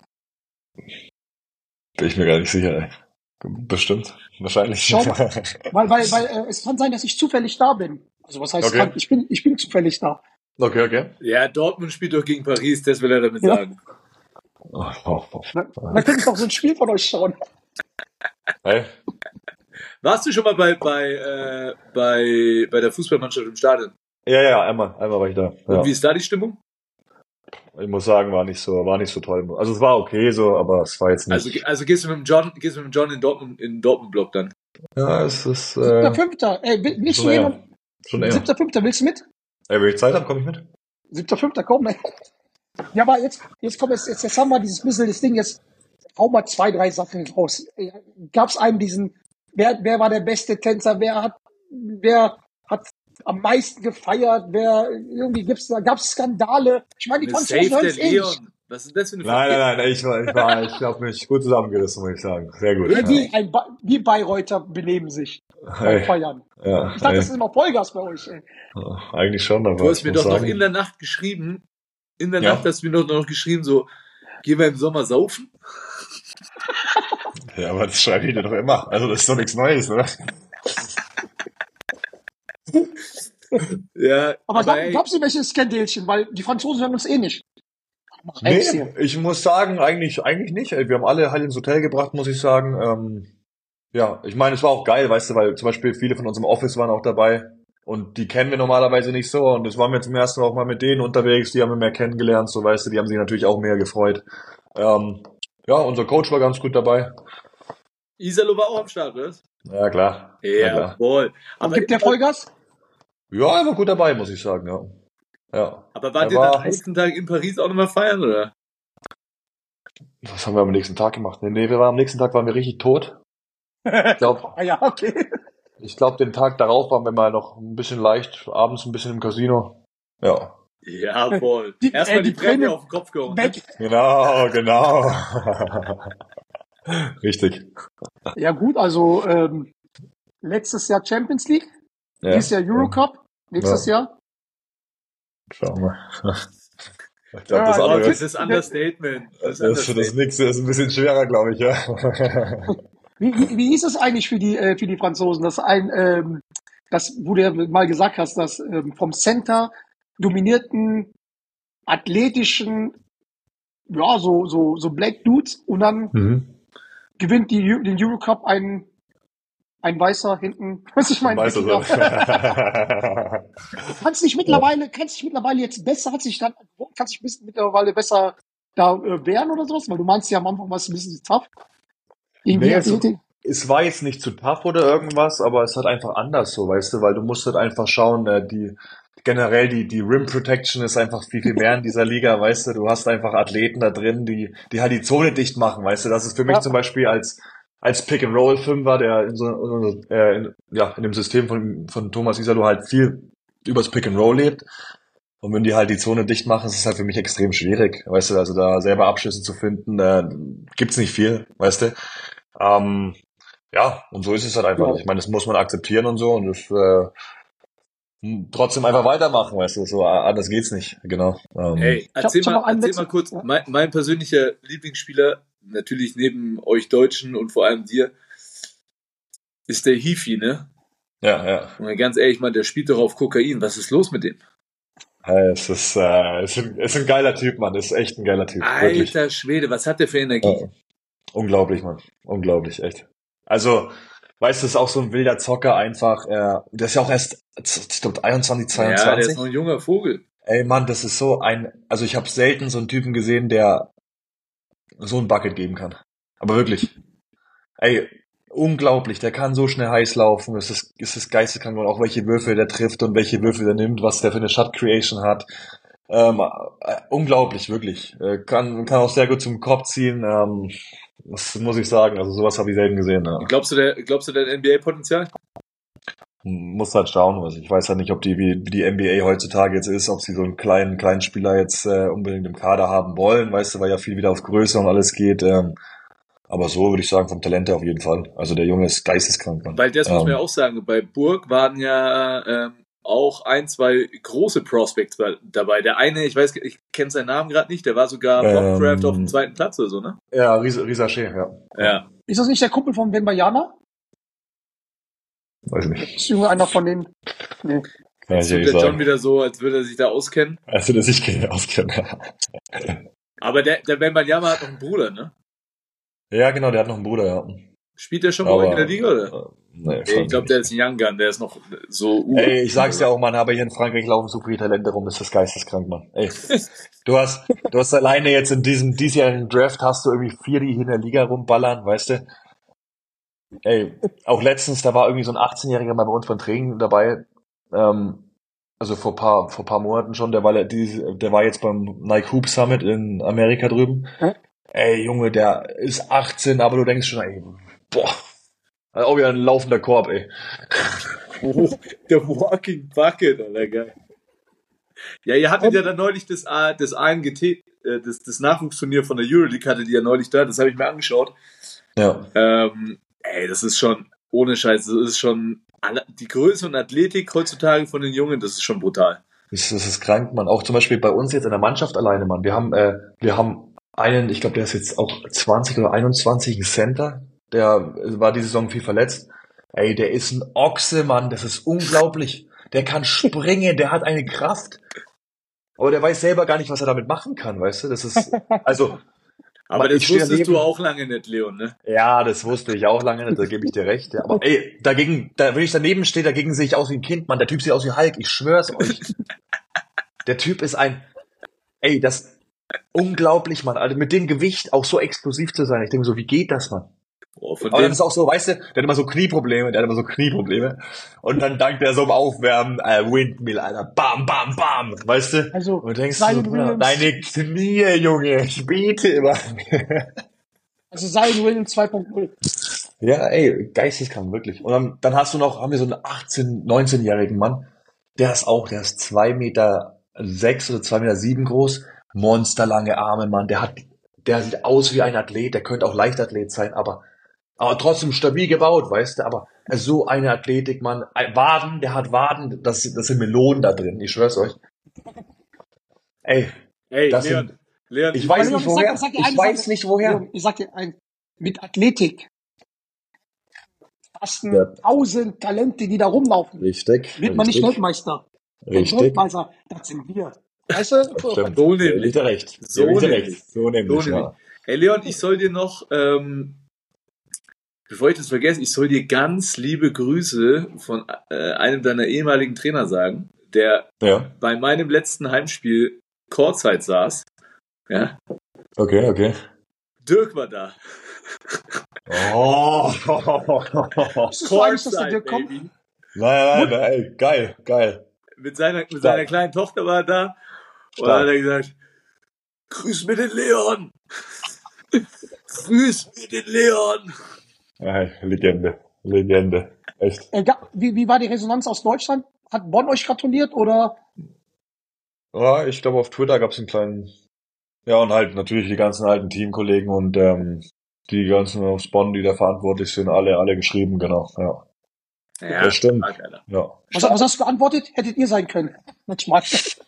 [SPEAKER 1] bin ich mir gar nicht sicher, ey. Bestimmt, wahrscheinlich.
[SPEAKER 2] Schau mal. Weil, weil, weil äh, es kann sein, dass ich zufällig da bin. Also was heißt
[SPEAKER 1] Okay,
[SPEAKER 2] kann? Ich bin, ich bin zufällig da.
[SPEAKER 1] okay, okay.
[SPEAKER 3] Ja, Dortmund spielt doch gegen Paris, das will er damit
[SPEAKER 2] Ja.
[SPEAKER 3] sagen.
[SPEAKER 1] Oh, oh, oh.
[SPEAKER 2] Na, dann könnte ich doch so ein Spiel von euch schauen.
[SPEAKER 1] Hey,
[SPEAKER 3] Warst du schon mal bei, bei, äh, bei, bei der Fußballmannschaft im Stadion?
[SPEAKER 1] ja, ja, einmal, einmal war ich da.
[SPEAKER 3] Und
[SPEAKER 1] Ja.
[SPEAKER 3] wie ist da die Stimmung?
[SPEAKER 1] Ich muss sagen, war nicht so, war nicht so toll. Also es war okay so, aber es war jetzt
[SPEAKER 3] Also,
[SPEAKER 1] nicht.
[SPEAKER 3] also gehst du mit dem John, gehst du mit dem John in Dortmund, in Dortmund-Block dann?
[SPEAKER 1] Ja, es ist
[SPEAKER 2] Siebter,
[SPEAKER 1] äh,
[SPEAKER 2] fünfter. Ey, will- willst
[SPEAKER 1] schon
[SPEAKER 2] du
[SPEAKER 1] eher.
[SPEAKER 2] jemand?
[SPEAKER 1] Schon eher.
[SPEAKER 2] Siebter, fünfter, willst du mit?
[SPEAKER 1] Ey, wenn ich Zeit habe, komme ich mit.
[SPEAKER 2] Siebter, fünfter, komm. Ey. Ja, aber jetzt, jetzt kommt jetzt, jetzt, jetzt haben wir dieses bisschen das Ding, jetzt hau mal zwei, drei Sachen raus. Gab es einen diesen, wer, wer war der beste Tänzer, wer hat, wer hat am meisten gefeiert, wer, irgendwie gibt's da, gab's Skandale. Ich meine, die
[SPEAKER 3] Mit
[SPEAKER 2] Franzosen
[SPEAKER 3] Safe
[SPEAKER 2] hören
[SPEAKER 3] der
[SPEAKER 2] es eh nicht.
[SPEAKER 3] Leon. Was ist das für eine
[SPEAKER 1] Nein, nein,
[SPEAKER 3] Frage?
[SPEAKER 1] nein, ich war, ich war, ich habe mich gut zusammengerissen, muss ich sagen. Sehr gut.
[SPEAKER 2] Wie,
[SPEAKER 1] Ja.
[SPEAKER 2] wie, ein ba wie Bayreuther benehmen sich beim
[SPEAKER 1] Hey,
[SPEAKER 2] Feiern.
[SPEAKER 1] ja,
[SPEAKER 2] Ich dachte, das
[SPEAKER 1] ey.
[SPEAKER 2] ist immer Vollgas bei euch, ey.
[SPEAKER 1] Eigentlich schon, aber
[SPEAKER 3] Du hast
[SPEAKER 1] ich
[SPEAKER 3] mir
[SPEAKER 1] muss
[SPEAKER 3] doch noch
[SPEAKER 1] sagen,
[SPEAKER 3] in der Nacht geschrieben, in der
[SPEAKER 1] ja,
[SPEAKER 3] Nacht hast du mir doch noch geschrieben, so, gehen wir im Sommer saufen?
[SPEAKER 1] ja, aber das schreibe ich dir doch immer. Also das ist doch nichts Neues, oder?
[SPEAKER 3] Ja,
[SPEAKER 2] Aber
[SPEAKER 3] aber
[SPEAKER 2] gab,
[SPEAKER 3] ey,
[SPEAKER 2] gab's irgendwelche Skandälchen, weil die Franzosen hören uns eh nicht. Mach
[SPEAKER 1] Nee,
[SPEAKER 2] eins hier.
[SPEAKER 1] ich muss sagen, eigentlich, eigentlich nicht. Ey. Wir haben alle halt ins Hotel gebracht, muss ich sagen. Ähm, ja, ich meine, es war auch geil, weißt du, weil zum Beispiel viele von uns im Office waren auch dabei und die kennen wir normalerweise nicht so und das waren wir zum ersten Mal auch mal mit denen unterwegs, die haben wir mehr kennengelernt, so weißt du, die haben sich natürlich auch mehr gefreut. Ähm, ja, unser Coach war ganz gut dabei.
[SPEAKER 3] Isalo war auch am Start, oder?
[SPEAKER 1] Ja, klar, na
[SPEAKER 3] Ja,
[SPEAKER 1] klar.
[SPEAKER 3] wohl.
[SPEAKER 2] Und
[SPEAKER 3] Aber,
[SPEAKER 2] gibt der Vollgas?
[SPEAKER 1] Ja, er war gut dabei, muss ich sagen, ja. Ja.
[SPEAKER 3] aber wart
[SPEAKER 1] Er
[SPEAKER 3] ihr dann
[SPEAKER 1] war,
[SPEAKER 3] am nächsten Tag in Paris auch nochmal feiern, oder?
[SPEAKER 1] was haben wir am nächsten Tag gemacht? Nee, nee, wir waren am nächsten Tag waren wir richtig tot. Ich glaube,
[SPEAKER 2] Ah ja, okay.
[SPEAKER 1] ich glaube, den Tag darauf waren wir mal noch ein bisschen leicht, abends ein bisschen im Casino. Ja.
[SPEAKER 3] Ja, voll.
[SPEAKER 2] Die,
[SPEAKER 3] Erstmal
[SPEAKER 2] äh,
[SPEAKER 3] die
[SPEAKER 2] die
[SPEAKER 3] Prämie
[SPEAKER 2] Prämie
[SPEAKER 3] auf den Kopf gehauen. Ne?
[SPEAKER 2] weg.
[SPEAKER 1] Genau, genau. Richtig.
[SPEAKER 2] Ja gut, also ähm, letztes Jahr Champions League,
[SPEAKER 1] Ja.
[SPEAKER 2] dieses Jahr Eurocup, nächstes Jahr.
[SPEAKER 1] Schauen wir. Ich
[SPEAKER 2] Ja,
[SPEAKER 1] glaube, das
[SPEAKER 2] ja,
[SPEAKER 3] Oh,
[SPEAKER 1] andere,
[SPEAKER 3] das ist Understatement. Das ist
[SPEAKER 1] das, das
[SPEAKER 3] Understatement.
[SPEAKER 1] nächste ist ein bisschen schwerer, glaube ich, ja.
[SPEAKER 2] Wie, wie, wie ist es eigentlich für die äh, für die Franzosen, dass ein ähm, das, wo du ja mal gesagt hast, dass ähm, vom Center dominierten athletischen, ja so so so Black Dudes und dann
[SPEAKER 1] Mhm.
[SPEAKER 2] gewinnt die Eu- den Eurocup ein ein Weißer hinten, was ich meine,
[SPEAKER 1] Weißt du so.
[SPEAKER 2] Wikinger. Kannst dich mittlerweile, kannst dich mittlerweile jetzt besser, hat sich dann, kannst dich bis- mittlerweile besser da äh, wehren oder sowas, weil du meinst ja am Anfang war es ein bisschen tough. Irgendwie
[SPEAKER 1] Nee, es,
[SPEAKER 2] Athletik.
[SPEAKER 1] es war jetzt nicht zu tough oder irgendwas, aber es hat einfach anders so, weißt du, weil du musst halt einfach schauen, äh, die generell die die Rim Protection ist einfach viel viel mehr in dieser Liga, weißt du, du hast einfach Athleten da drin, die die halt die Zone dicht machen, weißt du, das ist für mich
[SPEAKER 2] Ja.
[SPEAKER 1] zum Beispiel als als Pick and Roll Fünfer, der in so äh, in, ja in dem System von von Thomas Isalo halt viel übers Pick and Roll lebt. Und wenn die halt die Zone dicht machen, ist es halt für mich extrem schwierig, weißt du, also da selber Abschlüsse zu finden, da gibt's nicht viel, weißt du. Ähm, ja, und so ist es halt einfach.
[SPEAKER 2] Ja.
[SPEAKER 1] Ich meine, das muss man akzeptieren und so und das äh, trotzdem einfach weitermachen, weißt du, so anders geht's nicht, genau. Ähm,
[SPEAKER 3] Hey,
[SPEAKER 2] Ich hab-
[SPEAKER 3] erzähl
[SPEAKER 2] ich hab
[SPEAKER 3] mal,
[SPEAKER 2] noch einen
[SPEAKER 3] erzähl
[SPEAKER 2] letzten-
[SPEAKER 3] mal kurz,
[SPEAKER 2] ja.
[SPEAKER 3] mein, mein persönlicher Lieblingsspieler, natürlich neben euch Deutschen und vor allem dir, ist der Hifi, ne?
[SPEAKER 1] Ja, ja.
[SPEAKER 3] Und ganz ehrlich mal, der spielt doch auf Kokain. Was ist los mit dem?
[SPEAKER 1] Hey, es ist, äh, es ist, ein, es ist ein geiler Typ, Mann. Es ist echt ein geiler Typ. Wirklich.
[SPEAKER 3] Alter Schwede, was hat der für Energie?
[SPEAKER 1] Ja. Unglaublich, Mann. Unglaublich, echt. Also, weißt du, ist auch so ein wilder Zocker einfach. Äh, der ist ja auch erst, ich glaube, einundzwanzig,
[SPEAKER 3] Ja, der ist
[SPEAKER 1] zweiundzwanzig.
[SPEAKER 3] noch ein junger Vogel.
[SPEAKER 1] Ey, Mann, das ist so ein, also ich habe selten so einen Typen gesehen, der so ein Bucket geben kann. Aber wirklich. Ey, unglaublich. Der kann so schnell heiß laufen. Es ist, es ist geisteskrank und auch welche Würfel der trifft und welche Würfel der nimmt, was der für eine Shot Creation hat. Ähm, äh, unglaublich, wirklich. Äh, kann, kann auch sehr gut zum Korb ziehen. Ähm, das muss ich sagen. Also sowas habe ich selten gesehen. Ja.
[SPEAKER 3] Glaubst du, der, glaubst du, der hat N B A-Potenzial?
[SPEAKER 1] Muss halt schauen. Also ich weiß halt nicht, ob die, wie, wie die N B A heutzutage jetzt ist, ob sie so einen kleinen, kleinen Spieler jetzt äh, unbedingt im Kader haben wollen, weißt du, weil ja viel wieder auf Größe und alles geht. Ähm, aber so würde ich sagen, vom Talent her auf jeden Fall. Also der Junge ist geisteskrank, Mann.
[SPEAKER 3] Weil das muss
[SPEAKER 1] Ähm,
[SPEAKER 3] man ja auch sagen, bei Burg waren ja ähm, auch ein, zwei große Prospects dabei. Der eine, ich weiß, ich kenne seinen Namen gerade nicht, der war sogar
[SPEAKER 1] Ähm,
[SPEAKER 3] Mock-Draft auf dem zweiten Platz oder so, ne?
[SPEAKER 1] Ja, Risa, Risa Shea, ja.
[SPEAKER 3] Ja.
[SPEAKER 2] Ist das nicht der Kumpel von Wembanyama?
[SPEAKER 1] Weiß ich nicht.
[SPEAKER 2] Ist irgendwie einer von denen? Nee.
[SPEAKER 1] Kann
[SPEAKER 3] Jetzt
[SPEAKER 1] ich ja
[SPEAKER 3] tut
[SPEAKER 1] nicht
[SPEAKER 3] der John
[SPEAKER 1] sagen.
[SPEAKER 3] wieder so, als würde er sich da auskennen.
[SPEAKER 1] Also, dass ich keine auskenne.
[SPEAKER 3] Aber der, der Wembanyama hat noch einen Bruder, ne?
[SPEAKER 1] Ja, genau, der hat noch einen Bruder, ja.
[SPEAKER 3] Spielt der schon bei euch in der
[SPEAKER 1] Aber,
[SPEAKER 3] Liga, oder?
[SPEAKER 1] äh, nee,
[SPEAKER 3] Ey, ich glaube, der ist ein Young Gun, der ist noch so... Uh,
[SPEAKER 1] Ey, ich sag's ja auch, Mann, aber hier in Frankreich laufen so viele Talente rum, ist das geisteskrank, Mann. Ey, du hast, du hast alleine jetzt in diesem diesjährigen Draft hast du irgendwie vier, die hier in der Liga rumballern, weißt du? Ey, auch letztens, da war irgendwie so ein achtzehn-Jähriger mal bei uns beim Training dabei, ähm, also vor paar, vor paar Monaten schon, der war, die, der war jetzt beim Nike Hoop Summit in Amerika drüben.
[SPEAKER 2] Hä?
[SPEAKER 1] Ey, Junge, der ist achtzehn, aber du denkst schon, ey, boah, also auch wieder ein laufender Korb, ey.
[SPEAKER 3] Oh, der Walking Bucket, Alter, geil. Ja, ihr hattet ja dann neulich das, A- das A N G T, äh, das, das Nachwuchsturnier von der Euroleague hattet ihr ja neulich da, das habe ich mir angeschaut.
[SPEAKER 1] Ja.
[SPEAKER 3] Ähm, ey, das ist schon, ohne Scheiß, das ist schon, alle- die Größe und Athletik heutzutage von den Jungen, das ist schon brutal.
[SPEAKER 1] Das, das ist krank, Mann. Auch zum Beispiel bei uns jetzt in der Mannschaft alleine, Mann. Wir haben, äh, wir haben einen, ich glaube, der ist jetzt auch zwanzig oder einundzwanzig, ein Center. Der war die Saison viel verletzt. Ey, der ist ein Ochse, Mann. Das ist unglaublich. Der kann springen, der hat eine Kraft. Aber der weiß selber gar nicht, was er damit machen kann, weißt du? Das ist, also,
[SPEAKER 3] Aber
[SPEAKER 1] ich
[SPEAKER 3] das
[SPEAKER 1] stehe
[SPEAKER 3] wusstest
[SPEAKER 1] daneben.
[SPEAKER 3] du auch lange nicht, Leon, ne?
[SPEAKER 1] Ja, das wusste ich auch lange nicht, da gebe ich dir recht. Ja. Aber ey, dagegen, da, wenn ich daneben stehe, dagegen sehe ich aus wie ein Kind, Mann. Der Typ sieht aus wie Hulk, ich schwör's euch. Der Typ ist ein, ey, das, unglaublich, Mann. Also mit dem Gewicht auch so explosiv zu sein. Ich denke so, wie geht das, Mann?
[SPEAKER 3] Boah, von
[SPEAKER 1] Aber dann
[SPEAKER 3] dem,
[SPEAKER 1] ist auch so, weißt du, der hat immer so Knieprobleme, der hat immer so Knieprobleme. Und dann dankt er so im Aufwärmen, äh, Windmill, Alter, bam, bam, bam, weißt du?
[SPEAKER 2] Also,
[SPEAKER 1] Und du denkst
[SPEAKER 2] Zion
[SPEAKER 1] so,
[SPEAKER 2] Williams-
[SPEAKER 1] deine Knie, Junge, ich bete immer.
[SPEAKER 2] Also Zion Williams zwei Punkt null.
[SPEAKER 1] Ja, ey, geisteskrank, wirklich. Und dann, dann hast du noch, haben wir so einen achtzehn-, neunzehnjährigen Mann, der ist auch, der ist zwei Meter sechs oder zwei Meter sieben groß, monsterlange Arme, Mann, der hat, der sieht aus wie ein Athlet, der könnte auch Leichtathlet sein, aber, aber trotzdem stabil gebaut, weißt du, aber so eine Athletik, Mann, Ein Waden, der hat Waden, das, das sind Melonen da drin, ich schwör's euch. Ey,
[SPEAKER 3] ey,
[SPEAKER 1] das
[SPEAKER 3] Leon,
[SPEAKER 1] sind,
[SPEAKER 3] Leon,
[SPEAKER 1] ich weiß
[SPEAKER 2] Leon,
[SPEAKER 1] nicht
[SPEAKER 2] ich sag-
[SPEAKER 1] woher,
[SPEAKER 2] ich sag dir
[SPEAKER 1] ich
[SPEAKER 2] eine
[SPEAKER 1] weiß
[SPEAKER 2] Sache.
[SPEAKER 1] nicht woher.
[SPEAKER 2] Leon, Ich sag dir ein, mit Athletik. Fast
[SPEAKER 1] Ja.
[SPEAKER 2] tausend Talente, die da rumlaufen.
[SPEAKER 1] Richtig,
[SPEAKER 2] Wird man nicht
[SPEAKER 1] richtig,
[SPEAKER 2] Weltmeister. Der
[SPEAKER 1] richtig.
[SPEAKER 2] Weltmeister, das sind wir. Weißt du?
[SPEAKER 1] Stimmt.
[SPEAKER 3] So
[SPEAKER 1] Ja,
[SPEAKER 3] nämlich.
[SPEAKER 1] liegt er recht.
[SPEAKER 3] So
[SPEAKER 1] Ja, liegt er
[SPEAKER 3] nämlich.
[SPEAKER 1] recht. So nämlich,
[SPEAKER 3] So
[SPEAKER 1] ja.
[SPEAKER 3] Ey, Leon, ich soll dir noch, ähm, bevor ich das vergesse, ich soll dir ganz liebe Grüße von äh, einem deiner ehemaligen Trainer sagen, der
[SPEAKER 1] Ja,
[SPEAKER 3] bei meinem letzten Heimspiel Courtside saß. Ja,
[SPEAKER 1] okay, okay.
[SPEAKER 3] Dirk war da.
[SPEAKER 1] Oh.
[SPEAKER 2] Wusstest du eigentlich, dass der Dirk kommt?
[SPEAKER 3] baby.
[SPEAKER 1] Nein, nein, nein, ey, geil, geil.
[SPEAKER 3] Mit seiner, mit seiner kleinen Tochter war er da. Und
[SPEAKER 1] Stark.
[SPEAKER 3] dann hat er gesagt, grüß mir den Leon. Grüß mir den Leon.
[SPEAKER 1] Ja, Legende, Legende, echt.
[SPEAKER 2] Äh, ga- wie, wie war die Resonanz aus Deutschland? Hat Bonn euch gratuliert oder?
[SPEAKER 1] Ja, ich glaube, auf Twitter gab's einen kleinen, ja, und halt natürlich die ganzen alten Teamkollegen und ähm, die ganzen aus Bonn, die da verantwortlich sind, alle, alle geschrieben, genau, ja.
[SPEAKER 3] Ja,
[SPEAKER 1] Das stimmt.
[SPEAKER 3] stark, Alter.
[SPEAKER 1] Ja.
[SPEAKER 2] Was, was hast du geantwortet? Hättet ihr sein können. Manchmal.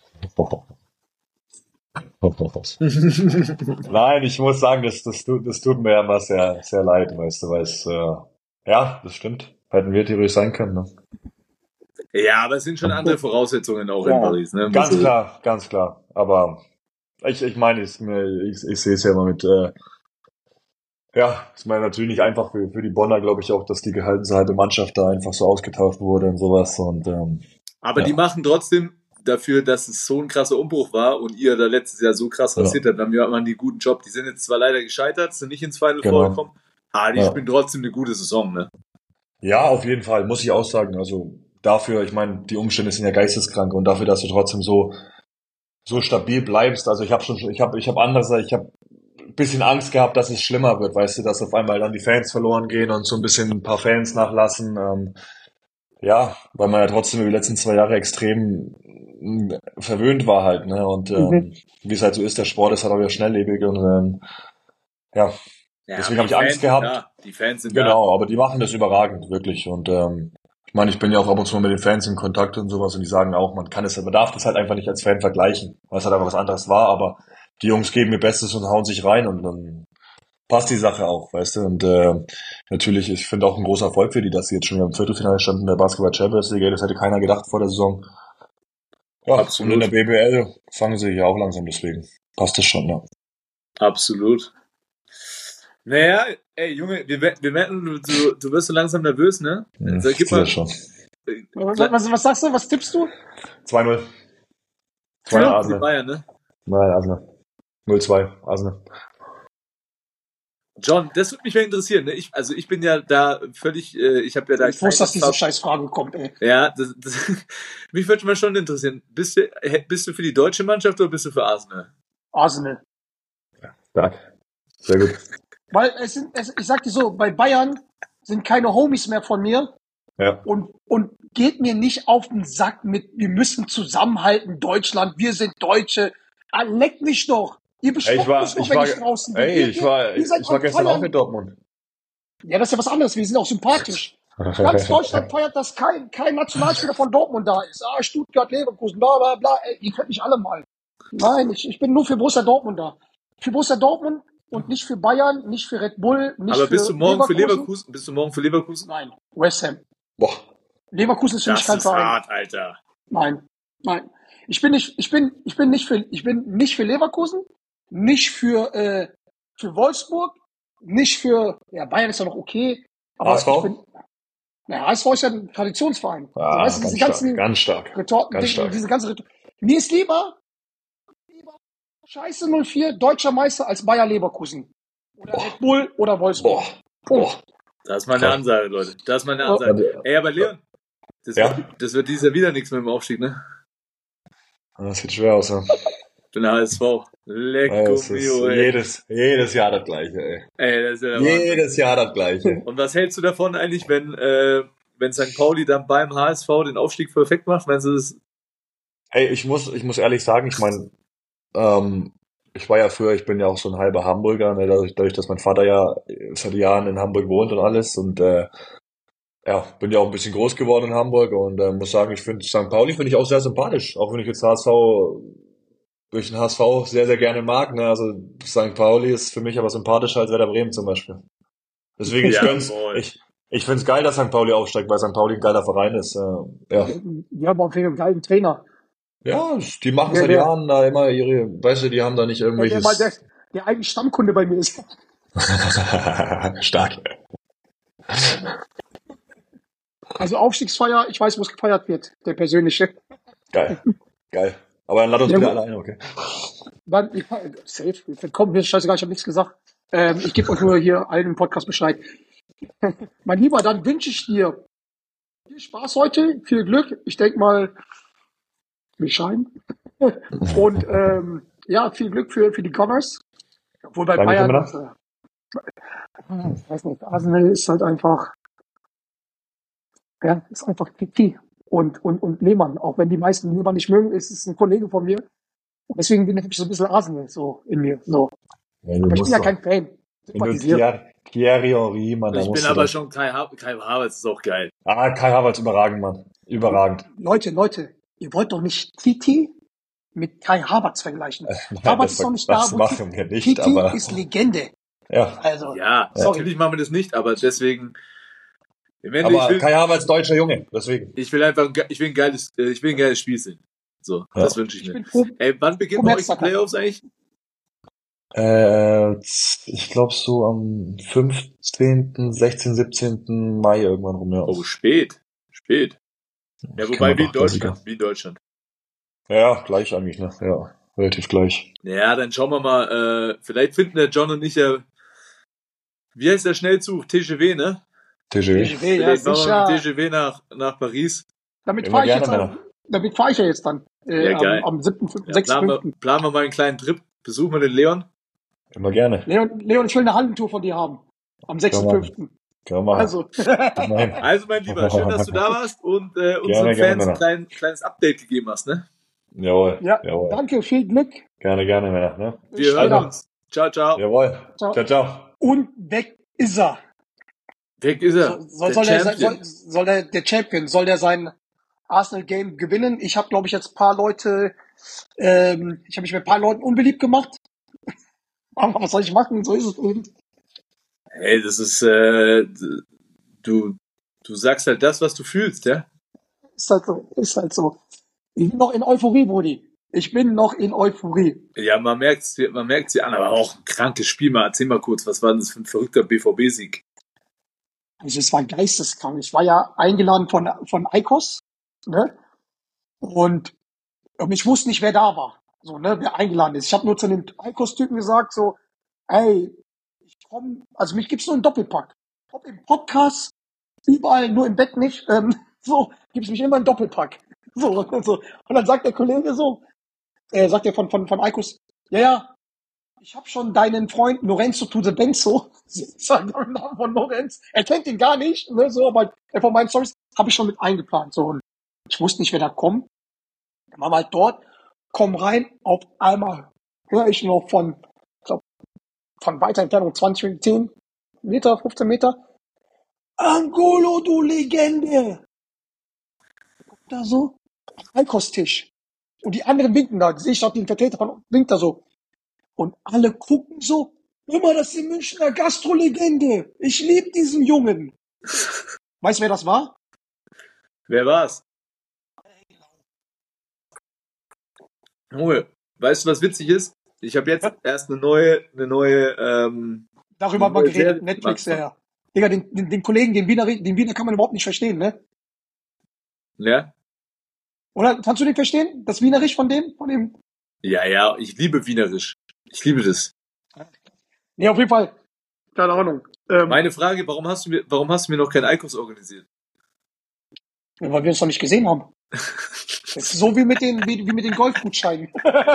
[SPEAKER 1] Nein, ich muss sagen, das, das, tut, das tut mir immer sehr, sehr leid, weißt du, weil es, äh, ja, das stimmt. Hätten wir theoretisch sein können, ne?
[SPEAKER 3] Ja, aber es sind schon andere Voraussetzungen auch
[SPEAKER 2] Ja.
[SPEAKER 3] in Paris. Ne?
[SPEAKER 1] Ganz
[SPEAKER 3] Also,
[SPEAKER 1] klar, ganz klar. Aber ich, ich meine, ich, ich, ich sehe es ja immer mit, äh, ja, ist mir natürlich nicht einfach für, für die Bonner, glaube ich auch, dass die gehaltene halbe Mannschaft da einfach so ausgetauscht wurde und sowas. Und ähm,
[SPEAKER 3] aber
[SPEAKER 1] Ja.
[SPEAKER 3] die machen trotzdem dafür, dass es so ein krasser Umbruch war und ihr da letztes Jahr so krass
[SPEAKER 1] Ja.
[SPEAKER 3] rasiert habt, dann machen die einen guten Job. Die sind jetzt zwar leider gescheitert, sind nicht ins Final
[SPEAKER 1] Genau.
[SPEAKER 3] vorgekommen, aber die
[SPEAKER 1] Ja.
[SPEAKER 3] spielen trotzdem eine gute Saison. Ne?
[SPEAKER 1] ja, auf jeden Fall, muss ich auch sagen. Also dafür, ich meine, die Umstände sind ja geisteskrank und dafür, dass du trotzdem so so stabil bleibst. Also ich habe schon, ich habe, ich habe anders, ich habe ein bisschen Angst gehabt, dass es schlimmer wird, weißt du, dass auf einmal dann die Fans verloren gehen und so ein bisschen ein paar Fans nachlassen. Ähm, ja, weil man ja trotzdem über die letzten zwei Jahre extrem mm, verwöhnt war halt, ne? Und ähm,
[SPEAKER 2] Mhm.
[SPEAKER 1] wie es halt so ist, der Sport ist halt auch wieder schnelllebig und ähm, ja,
[SPEAKER 3] Ja,
[SPEAKER 1] Deswegen
[SPEAKER 3] aber
[SPEAKER 1] hab
[SPEAKER 3] die
[SPEAKER 1] ich Angst
[SPEAKER 3] Fans sind
[SPEAKER 1] gehabt.
[SPEAKER 3] Da. Die Fans sind
[SPEAKER 1] genau, aber die machen das überragend, wirklich. Und ähm, ich meine, ich bin ja auch ab und zu mal mit den Fans in Kontakt und sowas und die sagen auch, man kann es, man darf das halt einfach nicht als Fan vergleichen, weil es halt einfach was anderes war, aber die Jungs geben ihr Bestes und hauen sich rein und dann passt die Sache auch, weißt du. Und äh, natürlich, ich finde auch ein großer Erfolg für die, dass sie jetzt schon im Viertelfinale standen in der Basketball Champions League. Das hätte keiner gedacht vor der Saison. Ja,
[SPEAKER 3] Absolut.
[SPEAKER 1] und in der B B L fangen sie ja auch langsam, deswegen passt das schon, ja.
[SPEAKER 3] da. Absolut. Naja, ey Junge, wir, wir merken, du, du, du wirst so langsam nervös, ne?
[SPEAKER 1] Hm,
[SPEAKER 3] Also, gib
[SPEAKER 1] ja
[SPEAKER 3] mal,
[SPEAKER 1] schon.
[SPEAKER 2] Was, was, was sagst du? Was tippst du?
[SPEAKER 1] zwei null. zwei null
[SPEAKER 3] die
[SPEAKER 1] Arsenal.
[SPEAKER 3] Bayern, ne?
[SPEAKER 1] Nein, Arsenal. null zwei, Arsenal.
[SPEAKER 3] John, das würde mich mal interessieren. Ne? Ich, also ich bin ja da völlig, äh, ich habe ja da
[SPEAKER 2] Ich wusste, dass diese
[SPEAKER 3] Fach-
[SPEAKER 2] Scheißfrage kommt, ey.
[SPEAKER 3] Ja, das, das, mich würde mal schon interessieren. Bist du, hä- bist du für die deutsche Mannschaft oder bist du für Arsenal?
[SPEAKER 2] Arsenal.
[SPEAKER 1] Stark. Sehr gut.
[SPEAKER 2] Weil es sind, es, ich sag dir so, bei Bayern sind keine Homies mehr von mir
[SPEAKER 1] Ja.
[SPEAKER 2] und, und geht mir nicht auf den Sack mit, wir müssen zusammenhalten, Deutschland, wir sind Deutsche. Ah, leck mich doch. Ihr
[SPEAKER 1] Ey,
[SPEAKER 2] bespuckt
[SPEAKER 1] ich war,
[SPEAKER 2] mich doch,
[SPEAKER 1] ich
[SPEAKER 2] wenn
[SPEAKER 1] war,
[SPEAKER 2] ich draußen bin.
[SPEAKER 1] ey,
[SPEAKER 2] Ihr-
[SPEAKER 1] ich
[SPEAKER 2] ihr-
[SPEAKER 1] war,
[SPEAKER 2] ihr seid
[SPEAKER 1] ich war
[SPEAKER 2] am
[SPEAKER 1] gestern auch
[SPEAKER 2] Feiern.
[SPEAKER 1] in Dortmund.
[SPEAKER 2] Ja, das ist ja was anderes. Wir sind auch sympathisch. Ganz Deutschland feiert, dass kein, kein Nationalspieler von Dortmund da ist. Ah, Stuttgart, Leverkusen, bla, bla, bla. Ey, ihr könnt mich alle mal. Nein, ich, ich bin nur für Borussia Dortmund da. Für Borussia Dortmund und nicht für Bayern, nicht für Red Bull, nicht
[SPEAKER 3] Aber
[SPEAKER 2] für
[SPEAKER 3] bist du morgen für
[SPEAKER 2] Leverkusen.
[SPEAKER 3] Leverkusen? Bist du morgen für Leverkusen?
[SPEAKER 2] Nein, West Ham.
[SPEAKER 1] Boah.
[SPEAKER 2] Leverkusen ist für mich
[SPEAKER 3] Das
[SPEAKER 2] kein
[SPEAKER 3] ist
[SPEAKER 2] Verein.
[SPEAKER 3] hart, Alter.
[SPEAKER 2] Nein, nein. Ich bin nicht, ich bin, ich bin nicht für, ich bin nicht für Leverkusen, nicht für, äh, für Wolfsburg, nicht für, ja, Bayern ist ja noch okay, aber
[SPEAKER 1] H S V?
[SPEAKER 2] ich bin, na, H S V ist ja ein Traditionsverein.
[SPEAKER 1] Ah,
[SPEAKER 2] weißt du,
[SPEAKER 1] ganz
[SPEAKER 2] diese
[SPEAKER 1] stark,
[SPEAKER 2] ganzen
[SPEAKER 1] ganz stark.
[SPEAKER 2] Retorten,
[SPEAKER 1] ganz stark.
[SPEAKER 2] diese ganze Retor Mir ist lieber, lieber Scheiße null vier deutscher Meister als Bayer Leverkusen. Oder
[SPEAKER 1] Boah.
[SPEAKER 2] Red Bull oder Wolfsburg.
[SPEAKER 1] Boah.
[SPEAKER 2] Punkt.
[SPEAKER 3] Das ist mal eine
[SPEAKER 1] Krass.
[SPEAKER 3] Ansage, Leute. Das ist mal eine
[SPEAKER 2] Oh.
[SPEAKER 3] Ansage. Ey, aber Leon, das,
[SPEAKER 1] Ja?
[SPEAKER 3] wird, das wird dieses Jahr wieder nichts mit dem Aufstieg, ne?
[SPEAKER 1] Das sieht schwer aus, ja.
[SPEAKER 3] Ich bin H S V. Lecco
[SPEAKER 1] Es ist
[SPEAKER 3] mio, ey.
[SPEAKER 1] jedes, jedes Jahr das Gleiche, ey.
[SPEAKER 3] Ey, das ist ja der Wahnsinn.
[SPEAKER 1] Jedes Jahr das Gleiche.
[SPEAKER 3] Und was hältst du davon eigentlich, wenn, äh, wenn Sankt Pauli dann beim H S V den Aufstieg perfekt macht? Meinst du das?
[SPEAKER 1] Hey, ich muss, ich muss ehrlich sagen, ich meine, ähm, ich war ja früher, ich bin ja auch so ein halber Hamburger, ne, dadurch, dadurch, dass mein Vater ja seit Jahren in Hamburg wohnt und alles und äh, ja, bin ja auch ein bisschen groß geworden in Hamburg und äh, muss sagen, ich finde Sankt Pauli finde ich auch sehr sympathisch, auch wenn ich jetzt H S V durch den H S V sehr, sehr gerne mag, ne, also Sankt Pauli ist für mich aber sympathischer als Werder Bremen zum Beispiel. Deswegen, ich gönn's,
[SPEAKER 3] Jawohl.
[SPEAKER 1] ich, ich find's geil, dass Sankt Pauli aufsteigt, weil Sankt Pauli ein geiler Verein ist, äh, ja.
[SPEAKER 2] Die haben auf jeden Fall einen geilen Trainer.
[SPEAKER 1] Ja, die machen
[SPEAKER 2] Ja,
[SPEAKER 1] seit
[SPEAKER 2] der-
[SPEAKER 1] Jahren da immer ihre, weißt du, die haben da nicht
[SPEAKER 2] Der, der,
[SPEAKER 1] irgendwelches...
[SPEAKER 2] mal der, der eigentlich Stammkunde bei mir ist.
[SPEAKER 1] Stark.
[SPEAKER 2] Also Aufstiegsfeier, ich weiß, wo es gefeiert wird, der persönliche.
[SPEAKER 1] Geil. Geil. Aber dann lad uns
[SPEAKER 2] Ja,
[SPEAKER 1] wieder
[SPEAKER 2] gut.
[SPEAKER 1] alle ein, okay?
[SPEAKER 2] Dann, ich, safe, komm, mir ist scheißegal, ich habe nichts gesagt. Ähm, ich gebe euch nur hier allen im Podcast Bescheid. Mein Lieber, dann wünsche ich dir viel Spaß heute, viel Glück. Ich denke mal, wir scheinen. Und ähm, ja, viel Glück für, für die Gunners. Obwohl bei
[SPEAKER 1] Danke,
[SPEAKER 2] Bayern,
[SPEAKER 1] Commander.
[SPEAKER 2] also, ich weiß nicht, Arsenal ist halt einfach, ja, ist einfach Kiki. Und, und, und Lehmann, auch wenn die meisten Lehmann nicht mögen, ist es ein Kollege von mir. Und deswegen bin ich so ein bisschen Arsenal so in mir. So.
[SPEAKER 1] Ja, du
[SPEAKER 2] Aber ich bin
[SPEAKER 1] musst
[SPEAKER 2] ja
[SPEAKER 1] doch.
[SPEAKER 2] kein Fan.
[SPEAKER 1] Wenn du
[SPEAKER 2] Sympathisiere.
[SPEAKER 1] Thierry, Thierry Henry, Mann, da
[SPEAKER 3] Ich
[SPEAKER 1] musst
[SPEAKER 3] bin
[SPEAKER 1] du
[SPEAKER 3] aber
[SPEAKER 1] doch.
[SPEAKER 3] schon Kai, ha Kai Havertz ist auch geil.
[SPEAKER 1] Ah, Kai Havertz, überragend, Mann. Überragend.
[SPEAKER 2] Leute, Leute, ihr wollt doch nicht Titi mit Kai Havertz vergleichen.
[SPEAKER 1] Nein,
[SPEAKER 2] Havertz
[SPEAKER 1] das,
[SPEAKER 2] ist doch nicht da,
[SPEAKER 1] das
[SPEAKER 2] wo
[SPEAKER 1] machen wir nicht,
[SPEAKER 2] Titi
[SPEAKER 1] aber...
[SPEAKER 2] ist Legende.
[SPEAKER 1] Ja,
[SPEAKER 2] Also,
[SPEAKER 3] Ja,
[SPEAKER 2] Sorry.
[SPEAKER 3] natürlich machen wir das nicht, aber deswegen, Im Ende, ich
[SPEAKER 1] Aber
[SPEAKER 3] will,
[SPEAKER 1] Kai Havertz deutscher Junge, deswegen.
[SPEAKER 3] ich will einfach, ein ge- ich will ein geiles, äh, ich will ein geiles Spiel sehen. So,
[SPEAKER 1] Ja.
[SPEAKER 3] das wünsche ich
[SPEAKER 2] Ich
[SPEAKER 3] mir.
[SPEAKER 2] bin froh.
[SPEAKER 3] Ey, wann beginnen
[SPEAKER 2] Froh,
[SPEAKER 3] bei euch die
[SPEAKER 2] Herzsacker.
[SPEAKER 3] Playoffs eigentlich?
[SPEAKER 1] Äh, ich glaube so am fünfzehnten, sechzehnten, siebzehnten Mai irgendwann rum, ja.
[SPEAKER 3] Oh, spät. Spät. Ja,
[SPEAKER 1] Das
[SPEAKER 3] wobei
[SPEAKER 1] kennen
[SPEAKER 3] wie
[SPEAKER 1] wir
[SPEAKER 3] in
[SPEAKER 1] doch, Klassiker.
[SPEAKER 3] Deutschland. Wie in Deutschland.
[SPEAKER 1] Ja, gleich eigentlich, ne? Ja, relativ gleich.
[SPEAKER 3] Ja, dann schauen wir mal. Äh, vielleicht finden der John und ich ja. Wie heißt der Schnellzug? T G V, ne?
[SPEAKER 1] T G W.
[SPEAKER 2] T G W, ja,
[SPEAKER 3] Vielleicht fahren wir mit
[SPEAKER 2] sicher.
[SPEAKER 3] T G V nach, nach Paris.
[SPEAKER 2] Damit
[SPEAKER 1] Immer
[SPEAKER 2] fahre ich
[SPEAKER 1] gerne,
[SPEAKER 2] jetzt
[SPEAKER 1] Männer.
[SPEAKER 2] an, damit fahre ich ja jetzt dann. Äh,
[SPEAKER 3] Ja, geil.
[SPEAKER 2] am, am siebten, fünften,
[SPEAKER 3] Ja,
[SPEAKER 2] sechsten,
[SPEAKER 3] planen, wir,
[SPEAKER 2] fünften.
[SPEAKER 3] planen wir mal einen kleinen Trip. Besuchen wir den Leon.
[SPEAKER 1] Immer gerne.
[SPEAKER 2] Leon, Leon, ich will eine Hallentour von dir haben. Am sechsten, fünften.
[SPEAKER 1] Können wir machen.
[SPEAKER 2] Also,
[SPEAKER 1] Nein.
[SPEAKER 3] Also, mein Lieber, schön, dass du da warst und äh, unseren
[SPEAKER 1] Gerne, gerne,
[SPEAKER 3] Fans ein
[SPEAKER 1] Männer.
[SPEAKER 3] klein, kleines Update gegeben hast, ne?
[SPEAKER 1] Jawohl.
[SPEAKER 2] ja,
[SPEAKER 1] Jawohl.
[SPEAKER 2] danke, viel Glück.
[SPEAKER 1] Gerne, gerne, Männer. Ne?
[SPEAKER 3] Wir
[SPEAKER 2] Bis
[SPEAKER 3] hören
[SPEAKER 2] später.
[SPEAKER 3] uns. Ciao, ciao.
[SPEAKER 1] Jawohl.
[SPEAKER 2] Ciao.
[SPEAKER 1] Ciao, ciao.
[SPEAKER 2] Und weg ist er.
[SPEAKER 3] Weg ist er.
[SPEAKER 2] So, soll,
[SPEAKER 3] der
[SPEAKER 2] soll, der,
[SPEAKER 3] Champion.
[SPEAKER 2] soll, soll der, der Champion, soll der sein Arsenal-Game gewinnen? Ich habe, glaube ich, jetzt ein paar Leute, ähm, ich habe mich mit ein paar Leuten unbeliebt gemacht. Aber was soll ich machen? So ist es eben.
[SPEAKER 3] Hey, das ist, äh, du, du sagst halt das, was du fühlst, ja?
[SPEAKER 2] Ist halt so, ist halt so. Ich bin noch in Euphorie, Brudi. Ich bin noch in Euphorie.
[SPEAKER 3] Ja, man merkt's, man merkt's dir an, aber auch ein krankes Spiel. Mal erzähl mal kurz, was war denn das für ein verrückter B V B-Sieg?
[SPEAKER 2] Also es war geisteskrank. Ich war ja eingeladen von, von Eikos, ne? Und, und ich wusste nicht, wer da war. So, ne, wer eingeladen ist. Ich habe nur zu dem Eikos-Typen gesagt, so, ey, ich komm, also mich gibt's nur im Doppelpack. Ob im Podcast, überall, nur im Bett nicht. Ähm, so, gibt's mich immer im Doppelpack. So, und so. Und dann sagt der Kollege so, äh, sagt er von, von, von Eikos, ja, ja, ich habe schon deinen Freund Lorenzo to the Benzo, sagt den Namen von Lorenz, er kennt ihn gar nicht, ne, so, aber äh, von meinen Stories habe ich schon mit eingeplant, so, und ich wusste nicht, wer da kommt. Dann waren wir halt dort, komm rein, auf einmal höre ich noch von, ich glaub, von weiter Entfernung, zwanzig, zehn Meter, fünfzehn Meter, Angolo, du Legende! Da so, Einkostisch. Und die anderen winken da, sehe ich auch den Vertreter von, winkt da so. Und alle gucken so, immer, das ist die Münchner Gastro-Legende. Ich liebe diesen Jungen. Weißt du, wer das war?
[SPEAKER 3] Wer war's? Junge, weißt du, was witzig ist? Ich habe jetzt erst eine neue, eine neue, ähm,
[SPEAKER 2] Darüber haben wir
[SPEAKER 3] Neue
[SPEAKER 2] geredet,
[SPEAKER 3] Serie.
[SPEAKER 2] Netflix, ja,
[SPEAKER 3] Mach's
[SPEAKER 2] ja. Digga, den, den, den Kollegen, den Wiener, den Wiener kann man überhaupt nicht verstehen, ne?
[SPEAKER 3] ja?
[SPEAKER 2] Oder kannst du den verstehen? Das Wienerisch von dem? Von dem?
[SPEAKER 3] Ja, ja, ich liebe Wienerisch. Ich liebe das.
[SPEAKER 2] Nee, auf jeden Fall. Keine Ahnung. Ähm,
[SPEAKER 3] Meine Frage, warum hast du mir, warum hast du mir noch keinen Eikos organisiert?
[SPEAKER 2] weil wir uns noch nicht gesehen haben. Das ist so wie mit den, wie, wie mit den Golfgutscheinen.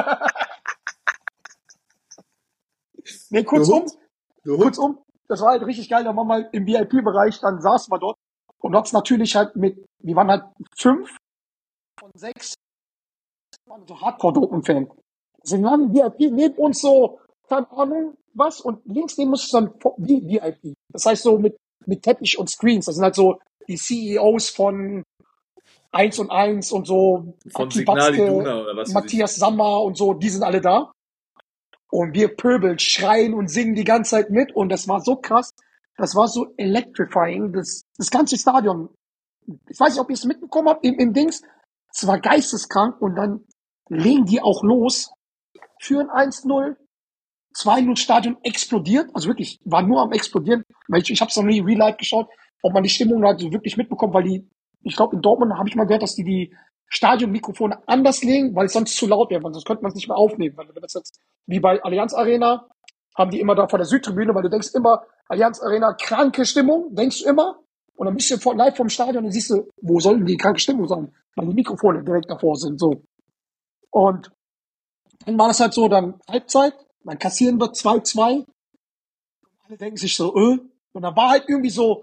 [SPEAKER 2] Nee, kurzum,
[SPEAKER 3] Du
[SPEAKER 2] kurzum, das war halt richtig geil. Da waren wir mal im V I P-Bereich, dann saßen wir dort und hab's natürlich halt mit, wir waren halt fünf von sechs, waren so Hardcore-Dortmund-Fan. Also wir waren im V I P, neben uns so, keine Ahnung, was, und links neben uns ist dann V I P. Das heißt so mit, mit Teppich und Screens. Das sind halt so die C E Os von eins und eins und so,
[SPEAKER 3] Von
[SPEAKER 2] Aki
[SPEAKER 3] Signal
[SPEAKER 2] Batzke,
[SPEAKER 3] Iduna oder was? weiß ich.
[SPEAKER 2] Matthias Sammer und so, die sind alle da. Und wir pöbeln, schreien und singen die ganze Zeit mit. Und das war so krass. Das war so electrifying. Das, das ganze Stadion. Ich weiß nicht, ob ihr es mitbekommen habt im, im Dings. Es war geisteskrank. Und dann legen die auch los. Führen eins null. zwei null Stadion explodiert. Also wirklich, war nur am explodieren. Weil ich, ich habe es noch nie real life geschaut, ob man die Stimmung halt so wirklich mitbekommt. Weil die, ich glaube, in Dortmund habe ich mal gehört, dass die die Stadionmikrofone anders legen, weil es sonst zu laut wäre. Sonst könnte man es nicht mehr aufnehmen. Weil wenn das jetzt wie bei Allianz Arena, haben die immer da vor der Südtribüne, weil du denkst immer, Allianz Arena, kranke Stimmung, denkst du immer. Und dann bist du vor, live vom Stadion und siehst du, wo soll denn die kranke Stimmung sein? Weil die Mikrofone direkt davor sind, so. Und dann war das halt so, dann Halbzeit, dann kassieren wir zwei zwei. Alle denken sich so, äh. Und dann war halt irgendwie so,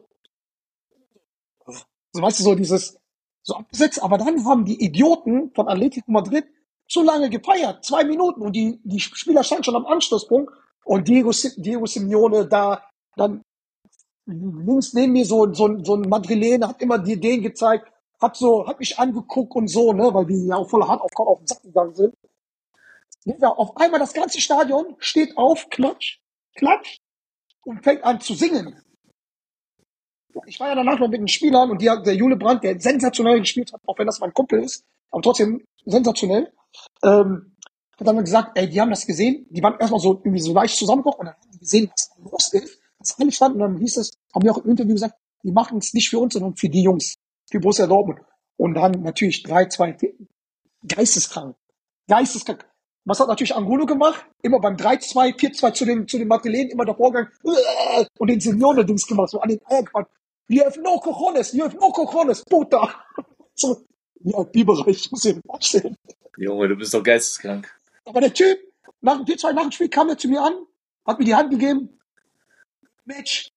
[SPEAKER 2] so weißt du, so dieses, so abgesetzt. Aber dann haben die Idioten von Atletico Madrid zu lange gefeiert, zwei Minuten, und die, die Spieler standen schon am Anschlusspunkt, und Diego, Diego Simeone da, dann links neben mir so, so, so ein Madrilene hat immer die Ideen gezeigt, hat so, hat mich angeguckt und so, ne, weil die ja auch voller Hand auf, auf den Sack gegangen sind. Ja, auf einmal das ganze Stadion steht auf, klatsch, klatsch, und fängt an zu singen. Ich war ja danach noch mit den Spielern und die, der Jule Brandt, der sensationell gespielt hat, auch wenn das mein Kumpel ist, aber trotzdem sensationell, ähm, hat dann gesagt, ey, die haben das gesehen, die waren erstmal so irgendwie so leicht zusammengekocht und dann haben die gesehen, was da los ist, was alle standen und dann hieß es, haben die auch im Interview gesagt, die machen es nicht für uns, sondern für die Jungs, für Borussia Dortmund. Und dann natürlich drei zwei, geisteskrank, geisteskrank. Was hat natürlich Angulo gemacht? Immer beim drei zwei, vier zwei zu den, zu den Madrilenen, immer davor gegangen und den Simeone-Dings gemacht, so an den Eier gemacht. You have no cojones, you have no cojones, puta. So, ja, B-Bereich, muss ich mir vorstellen.
[SPEAKER 3] Junge, du bist doch geisteskrank.
[SPEAKER 2] Aber der Typ, nach dem vier zwei, nach dem Spiel kam er zu mir an, hat mir die Hand gegeben. Mitch,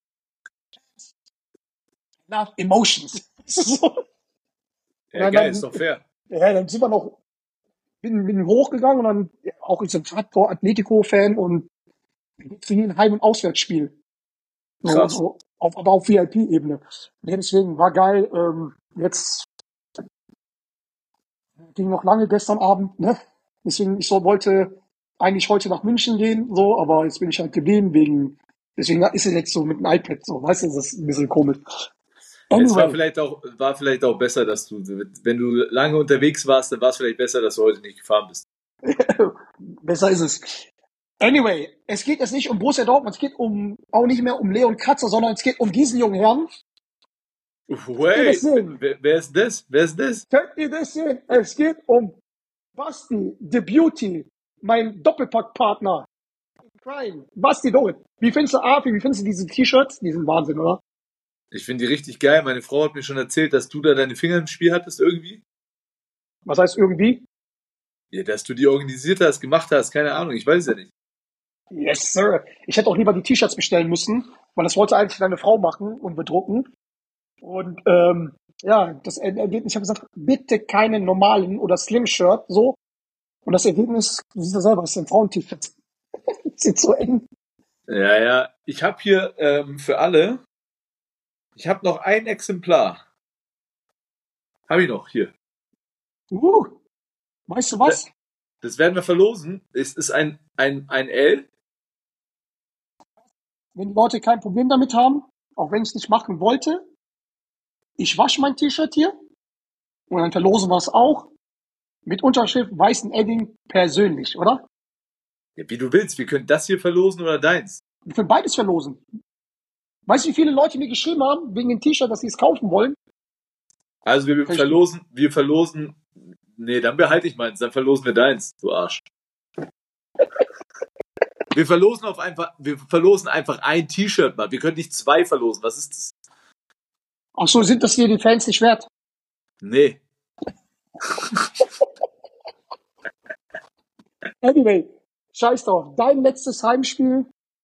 [SPEAKER 2] enough emotions. So.
[SPEAKER 3] Ja,
[SPEAKER 2] dann,
[SPEAKER 3] geil,
[SPEAKER 2] dann,
[SPEAKER 3] ist doch fair.
[SPEAKER 2] Ja, dann sind wir noch, bin, bin hochgegangen und dann ja, auch ich bin Hardcore Atletico-Fan und für jeden Heim- und Auswärtsspiel. So,
[SPEAKER 3] Krass.
[SPEAKER 2] so, auf, aber auf V I P-Ebene. Ja, deswegen war geil. Ähm, jetzt ging noch lange gestern Abend, ne? Deswegen, ich so wollte eigentlich heute nach München gehen, so, aber jetzt bin ich halt geblieben wegen, deswegen ist es jetzt so mit dem iPad so, weißt du, das ist ein bisschen komisch.
[SPEAKER 3] Es war
[SPEAKER 2] Anyway,
[SPEAKER 3] vielleicht auch, war vielleicht auch besser, dass du, wenn du lange unterwegs warst, dann war es vielleicht besser, dass du heute nicht gefahren bist.
[SPEAKER 2] besser ist es. Anyway, es geht jetzt nicht um Borussia Dortmund, es geht um, auch nicht mehr um Leon Kratzer, sondern es geht um diesen jungen Herrn.
[SPEAKER 3] Wait, wer, wer ist das? Wer ist das?
[SPEAKER 2] Könnt ihr das sehen? Es geht um Basti, The Beauty, mein Doppelpackpartner. Crime. Basti Dorit. Wie findest du Afi? Wie findest du diese T-Shirts? Die sind Wahnsinn, oder?
[SPEAKER 3] Ich finde die richtig geil. Meine Frau hat mir schon erzählt, dass du da deine Finger im Spiel hattest irgendwie.
[SPEAKER 2] Was heißt irgendwie?
[SPEAKER 3] Ja, dass du die organisiert hast, gemacht hast, keine Ahnung, ich weiß ja nicht.
[SPEAKER 2] Yes, sir. Ich hätte auch lieber die T-Shirts bestellen müssen, weil das wollte eigentlich deine Frau machen und bedrucken. Und ähm, ja, das Ergebnis, ich habe gesagt, bitte keine normalen oder Slim-Shirt, so. Und das Ergebnis, du siehst ja selber, ist ein Frauen-T-Shirt. Sieht so eng.
[SPEAKER 3] Ja, ja. Ich habe hier ähm, für alle, ich habe noch ein Exemplar. Habe ich noch hier.
[SPEAKER 2] Uh, weißt du was?
[SPEAKER 3] Das werden wir verlosen. Es ist ein, ein, ein L.
[SPEAKER 2] Wenn die Leute kein Problem damit haben, auch wenn ich es nicht machen wollte, ich wasche mein T-Shirt hier und dann verlosen wir es auch mit Unterschrift weißen Edding persönlich, oder?
[SPEAKER 3] Ja, wie du willst. Wir können das hier verlosen oder deins.
[SPEAKER 2] Wir können beides verlosen. Weißt du, wie viele Leute mir geschrieben haben, wegen dem T-Shirt, dass sie es kaufen wollen?
[SPEAKER 3] Also wir
[SPEAKER 2] Richtig.
[SPEAKER 3] verlosen, wir verlosen, nee, dann behalte ich meins, dann verlosen wir deins, du Arsch. Wir verlosen auf einfach, wir verlosen einfach ein T-Shirt mal. Wir können nicht zwei verlosen. Was ist das?
[SPEAKER 2] Ach so, sind das hier die Fans nicht wert?
[SPEAKER 3] Nee.
[SPEAKER 2] Anyway, scheiß drauf. Dein letztes Heimspiel.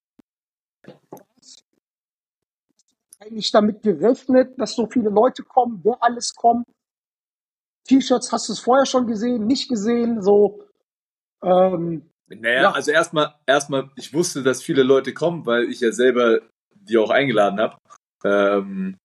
[SPEAKER 2] Eigentlich damit gerechnet, dass so viele Leute kommen, wer alles kommt. T-Shirts hast du es vorher schon gesehen, nicht gesehen, so. Ähm,
[SPEAKER 3] Naja,
[SPEAKER 2] Ja.
[SPEAKER 3] also erstmal, erstmal, ich wusste, dass viele Leute kommen, weil ich ja selber die auch eingeladen habe. Ähm,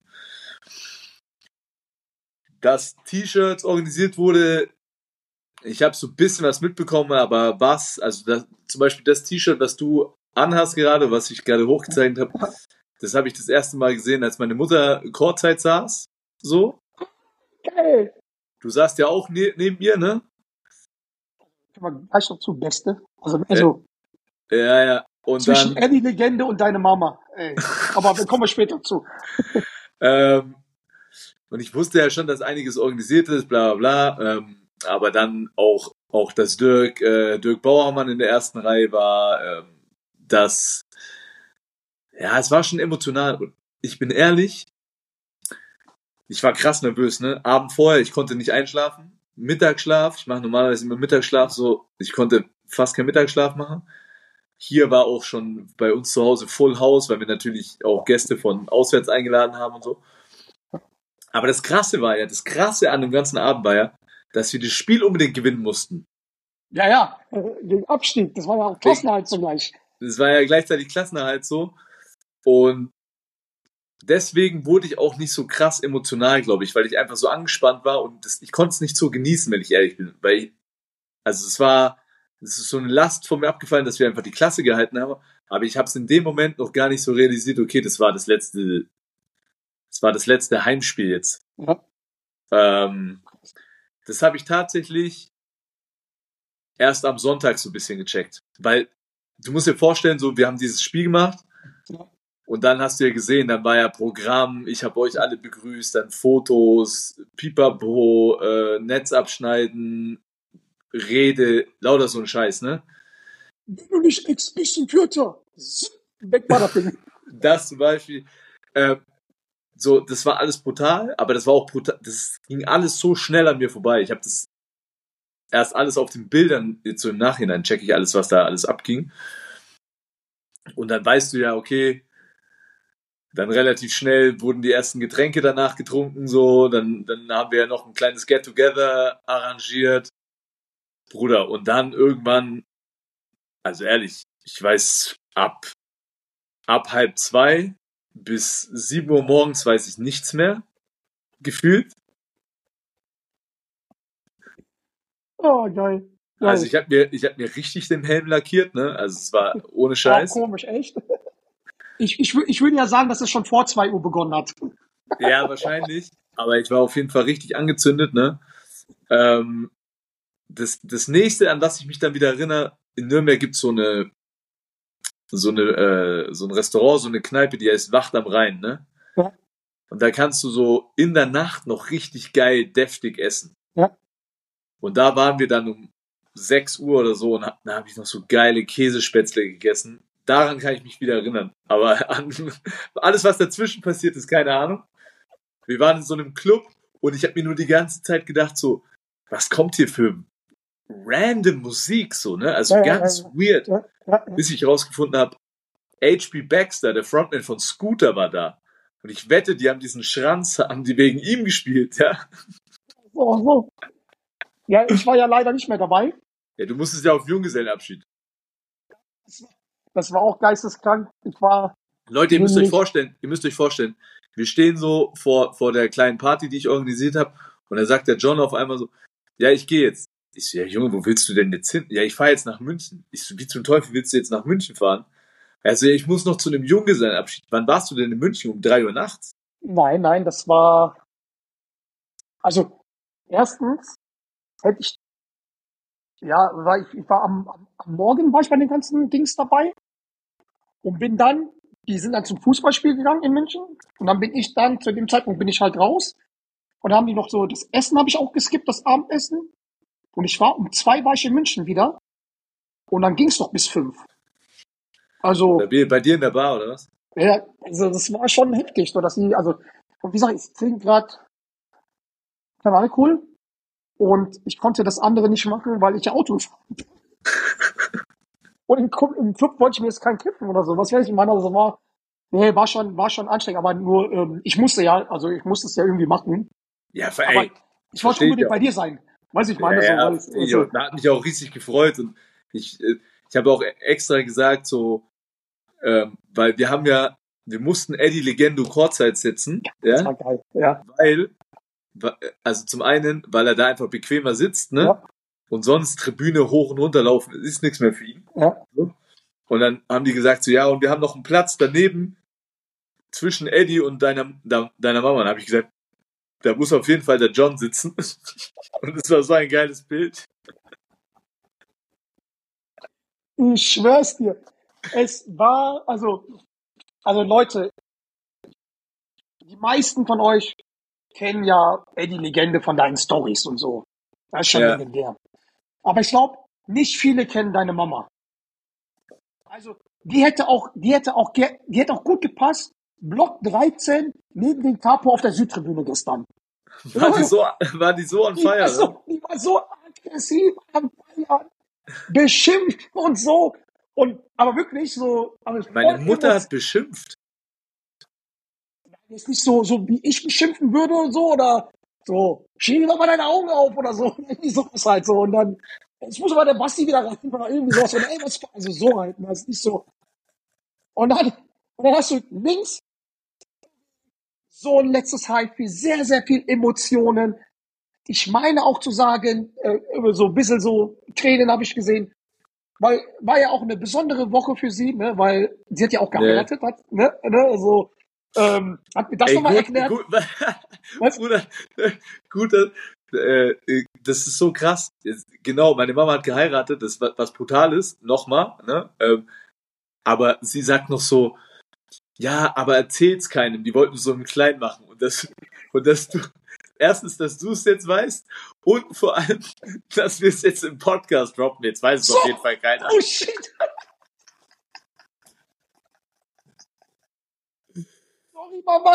[SPEAKER 3] dass T-Shirts organisiert wurde, ich habe so ein bisschen was mitbekommen, aber was, also das, zum Beispiel das T-Shirt, was du anhast gerade, was ich gerade hochgezeigt habe, das habe ich das erste Mal gesehen, als meine Mutter Kurzzeit saß. So.
[SPEAKER 2] geil.
[SPEAKER 3] Du saßt ja auch ne neben mir, ne?
[SPEAKER 2] Gleich noch zu Beste. Also, also
[SPEAKER 3] Ja, ja. Und
[SPEAKER 2] zwischen
[SPEAKER 3] dann,
[SPEAKER 2] Eddie Legende und deine Mama. Ey. Aber da kommen wir später zu.
[SPEAKER 3] ähm, und ich wusste ja schon, dass einiges organisiert ist, bla bla bla. Ähm, aber dann auch, auch dass Dirk, äh, Dirk Bauermann in der ersten Reihe war, ähm, dass, ja, es war schon emotional. Und ich bin ehrlich, ich war krass nervös, ne? Abend vorher, ich konnte nicht einschlafen. Mittagsschlaf, ich mache normalerweise immer Mittagsschlaf, so, ich konnte fast keinen Mittagsschlaf machen. Hier war auch schon bei uns zu Hause Full House, weil wir natürlich auch Gäste von auswärts eingeladen haben und so. Aber das Krasse war ja, das Krasse an dem ganzen Abend war ja, dass wir das Spiel unbedingt gewinnen mussten.
[SPEAKER 2] Ja, ja, den Abstieg, das war ja auch Klassenerhalt zugleich.
[SPEAKER 3] Das war ja gleichzeitig Klassenerhalt so. Und deswegen wurde ich auch nicht so krass emotional, glaube ich, weil ich einfach so angespannt war und das, ich konnte es nicht so genießen, wenn ich ehrlich bin. Weil ich, also es war, es ist so eine Last von mir abgefallen, dass wir einfach die Klasse gehalten haben. Aber ich habe es in dem Moment noch gar nicht so realisiert, okay, das war das letzte, Das war das letzte Heimspiel jetzt.
[SPEAKER 2] Ja.
[SPEAKER 3] Ähm, das habe ich tatsächlich erst am Sonntag so ein bisschen gecheckt. Weil du musst dir vorstellen, so wir haben dieses Spiel gemacht
[SPEAKER 2] Ja.
[SPEAKER 3] und dann hast du ja gesehen, dann war ja Programm, ich habe euch alle begrüßt, dann Fotos, Pipapo, äh, Netz abschneiden, Rede, lauter so ein Scheiß, ne?
[SPEAKER 2] Wenn du nicht Ex bist ein Kürzer. Weg war das Ding.
[SPEAKER 3] Das zum Beispiel. Äh, so, das war alles brutal, aber das war auch brutal. Das ging alles so schnell an mir vorbei. Ich habe das erst alles auf den Bildern, jetzt so im Nachhinein checke ich alles, was da alles abging. Und dann weißt du ja, okay, dann relativ schnell wurden die ersten Getränke danach getrunken, so, dann, dann haben wir ja noch ein kleines Get-Together arrangiert. Bruder, und dann irgendwann, also ehrlich, ich weiß, ab, ab halb zwei bis sieben Uhr morgens weiß ich nichts mehr, gefühlt.
[SPEAKER 2] Oh, geil. geil.
[SPEAKER 3] Also ich habe mir, ich hab mir richtig den Helm lackiert, ne? Also es war ohne
[SPEAKER 2] War
[SPEAKER 3] Scheiß.
[SPEAKER 2] komisch, echt. Ich, ich, wür- ich würde ja sagen, dass es schon vor zwei Uhr begonnen hat.
[SPEAKER 3] Ja, wahrscheinlich. Aber ich war auf jeden Fall richtig angezündet, ne? Ähm, das, das nächste, an das ich mich dann wieder erinnere, in Nürnberg gibt's so eine, so eine, äh, so ein Restaurant, so eine Kneipe, die heißt Wacht am Rhein, ne?
[SPEAKER 2] Ja.
[SPEAKER 3] Und da kannst du so in der Nacht noch richtig geil deftig essen.
[SPEAKER 2] Ja.
[SPEAKER 3] Und da waren wir dann um sechs Uhr oder so und da habe ich noch so geile Käsespätzle gegessen. Daran kann ich mich wieder erinnern. Aber an alles, was dazwischen passiert ist, keine Ahnung. Wir waren in so einem Club und ich habe mir nur die ganze Zeit gedacht so, was kommt hier für random Musik so, ne? Also
[SPEAKER 2] Ja, ja,
[SPEAKER 3] ganz
[SPEAKER 2] ja, ja.
[SPEAKER 3] weird.
[SPEAKER 2] Ja, ja, ja.
[SPEAKER 3] Bis ich rausgefunden habe, H P Baxter, der Frontman von Scooter, war da. Und ich wette, die haben diesen Schranz, haben die wegen ihm gespielt, ja.
[SPEAKER 2] So, so. Ja, ich war ja leider nicht mehr dabei.
[SPEAKER 3] Ja, du musstest ja auf Junggesellenabschied.
[SPEAKER 2] Das war auch geisteskrank. Ich war
[SPEAKER 3] Leute, ihr müsst euch
[SPEAKER 2] nämlich,
[SPEAKER 3] vorstellen, ihr müsst euch vorstellen, wir stehen so vor, vor der kleinen Party, die ich organisiert habe, und dann sagt der John auf einmal so, ja, ich gehe jetzt. Ich so, ja, Junge, wo willst du denn jetzt hin? Ja, ich fahre jetzt nach München. Ich so, wie zum Teufel willst du jetzt nach München fahren? Er so, ja, ich muss noch zu einem Junggesellenabschied. Wann warst du denn in München? Um drei Uhr nachts?
[SPEAKER 2] nein, nein, das war, also, erstens hätte ich, ja, war ich, ich war am, am, am Morgen war ich bei den ganzen Dings dabei und bin dann, die sind dann zum Fußballspiel gegangen in München und dann bin ich dann, zu dem Zeitpunkt bin ich halt raus und dann haben die noch so, das Essen habe ich auch geskippt, das Abendessen und ich war, um zwei war ich in München wieder und dann ging es noch bis fünf. Also,
[SPEAKER 3] Bei, dir- bei dir in der Bar, oder was?
[SPEAKER 2] ja, also das war schon heftig, so dass die, also, und wie gesagt, ich trinke gerade kein Alkohol und ich konnte das andere nicht machen, weil ich ja Auto fahre. Und im, Club- im Club wollte ich mir jetzt kein kippen oder so. Was weiß ich, meine, also war, nee, war schon, war schon anstrengend, aber nur, ähm, ich musste ja, also ich musste es ja irgendwie machen.
[SPEAKER 3] Ja, ver-
[SPEAKER 2] Aber
[SPEAKER 3] ey,
[SPEAKER 2] ich wollte
[SPEAKER 3] verstehe ich
[SPEAKER 2] unbedingt
[SPEAKER 3] ja.
[SPEAKER 2] bei dir sein. Weiß ich
[SPEAKER 3] Ja,
[SPEAKER 2] meine, so,
[SPEAKER 3] ja,
[SPEAKER 2] weil,
[SPEAKER 3] verstehe ich
[SPEAKER 2] also,
[SPEAKER 3] auch. Da hat mich auch riesig gefreut und ich, äh, ich habe auch extra gesagt, so, ähm, weil wir haben ja, wir mussten Eddie Legendo Courtside sitzen,
[SPEAKER 2] das
[SPEAKER 3] ja,
[SPEAKER 2] war geil. Ja,
[SPEAKER 3] weil, wa- also zum einen, weil er da einfach bequemer sitzt, ne,
[SPEAKER 2] ja,
[SPEAKER 3] und sonst Tribüne hoch und runter laufen, ist nichts mehr für ihn.
[SPEAKER 2] ja.
[SPEAKER 3] So. Und dann haben die gesagt, so, ja, und wir haben noch einen Platz daneben zwischen Eddie und deiner, da- deiner Mama. Dann habe ich gesagt, da muss auf jeden Fall der John sitzen. Und es war so ein geiles Bild.
[SPEAKER 2] Ich schwör's dir. Es war, also, also Leute, die meisten von euch kennen ja Eddie Legende von deinen Stories und so. Das ist schon
[SPEAKER 3] Ja,
[SPEAKER 2] legendär. Aber ich glaube, nicht viele kennen deine Mama. Also, die hätte auch, die hätte auch, ge- die hätte auch gut gepasst. Block dreizehn neben dem Capo auf der Südtribüne gestern.
[SPEAKER 3] war die so, war die so on
[SPEAKER 2] Die war
[SPEAKER 3] fire, ne?
[SPEAKER 2] so, die war so aggressiv am Feiern, beschimpft und so. Und, aber wirklich so, aber
[SPEAKER 3] Meine
[SPEAKER 2] voll
[SPEAKER 3] Mutter
[SPEAKER 2] emotional.
[SPEAKER 3] hat beschimpft.
[SPEAKER 2] Jetzt nicht so, so wie ich beschimpfen würde und so, oder so, schieb doch mal deine Augen auf oder so. Irgendwie sowas halt so. Und dann, jetzt muss aber der Basti wieder rein oder irgendwie sowas. Und ey, was, also so halt, das ist nicht so. Und dann, und dann hast du links so ein letztes Halbspiel, sehr, sehr viel Emotionen. Ich meine auch zu sagen, äh, so ein bisschen so Tränen habe ich gesehen, weil war ja auch eine besondere Woche für sie, ne, weil sie hat ja auch
[SPEAKER 3] Ne,
[SPEAKER 2] geheiratet, hat, ne, ne, also ähm, hat mir das
[SPEAKER 3] Ey,
[SPEAKER 2] nochmal
[SPEAKER 3] gut,
[SPEAKER 2] erklärt.
[SPEAKER 3] gut,
[SPEAKER 2] Was?
[SPEAKER 3] Bruder, gut, äh, äh, das ist so krass. Jetzt, genau, meine Mama hat geheiratet, das ist was, was Brutales, nochmal, ne? Ähm, aber sie sagt noch so, ja, aber erzähl's keinem, die wollten so einen klein machen. Und das, und dass du, erstens, dass du es jetzt weißt und vor allem, dass wir es jetzt im Podcast droppen. Jetzt weiß es
[SPEAKER 2] So.
[SPEAKER 3] auf jeden Fall keiner.
[SPEAKER 2] Oh shit. Sorry, Mama.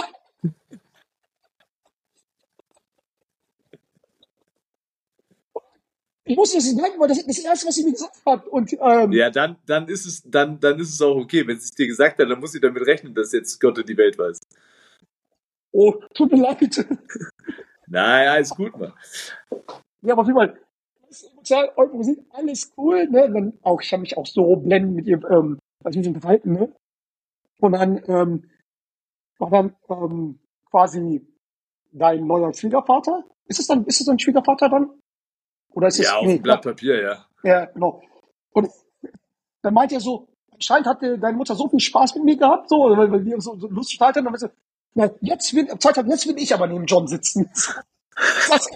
[SPEAKER 2] Ich musste das nicht merken, weil das ist das Erste, was sie mir gesagt hat. Und ähm,
[SPEAKER 3] Ja, dann, dann ist es, dann, dann ist es auch okay. Wenn sie es dir gesagt hat, dann muss sie damit rechnen, dass jetzt Gott und die Welt weiß.
[SPEAKER 2] oh, tut mir leid.
[SPEAKER 3] Naja, alles gut, Mann.
[SPEAKER 2] Ja, aber auf jeden Fall, das ist emotional, eure Musik, alles cool, ne? Und dann auch, ich habe mich auch so blenden mit ihr, ähm, als wir uns unterhalten, ne? Und dann ähm, war dann ähm, quasi dein neuer Schwiegervater. Ist es dann, ist es dein Schwiegervater dann? Oder ist es,
[SPEAKER 3] Ja, auf
[SPEAKER 2] nee,
[SPEAKER 3] dem Blatt Papier, ja.
[SPEAKER 2] ja, genau. Und dann meint er so, anscheinend hatte deine Mutter so viel Spaß mit mir gehabt, so, weil, weil wir so, so lustig halten, und dann meinte sie, na, jetzt will, Zeit hat, jetzt will ich aber neben John sitzen. Das,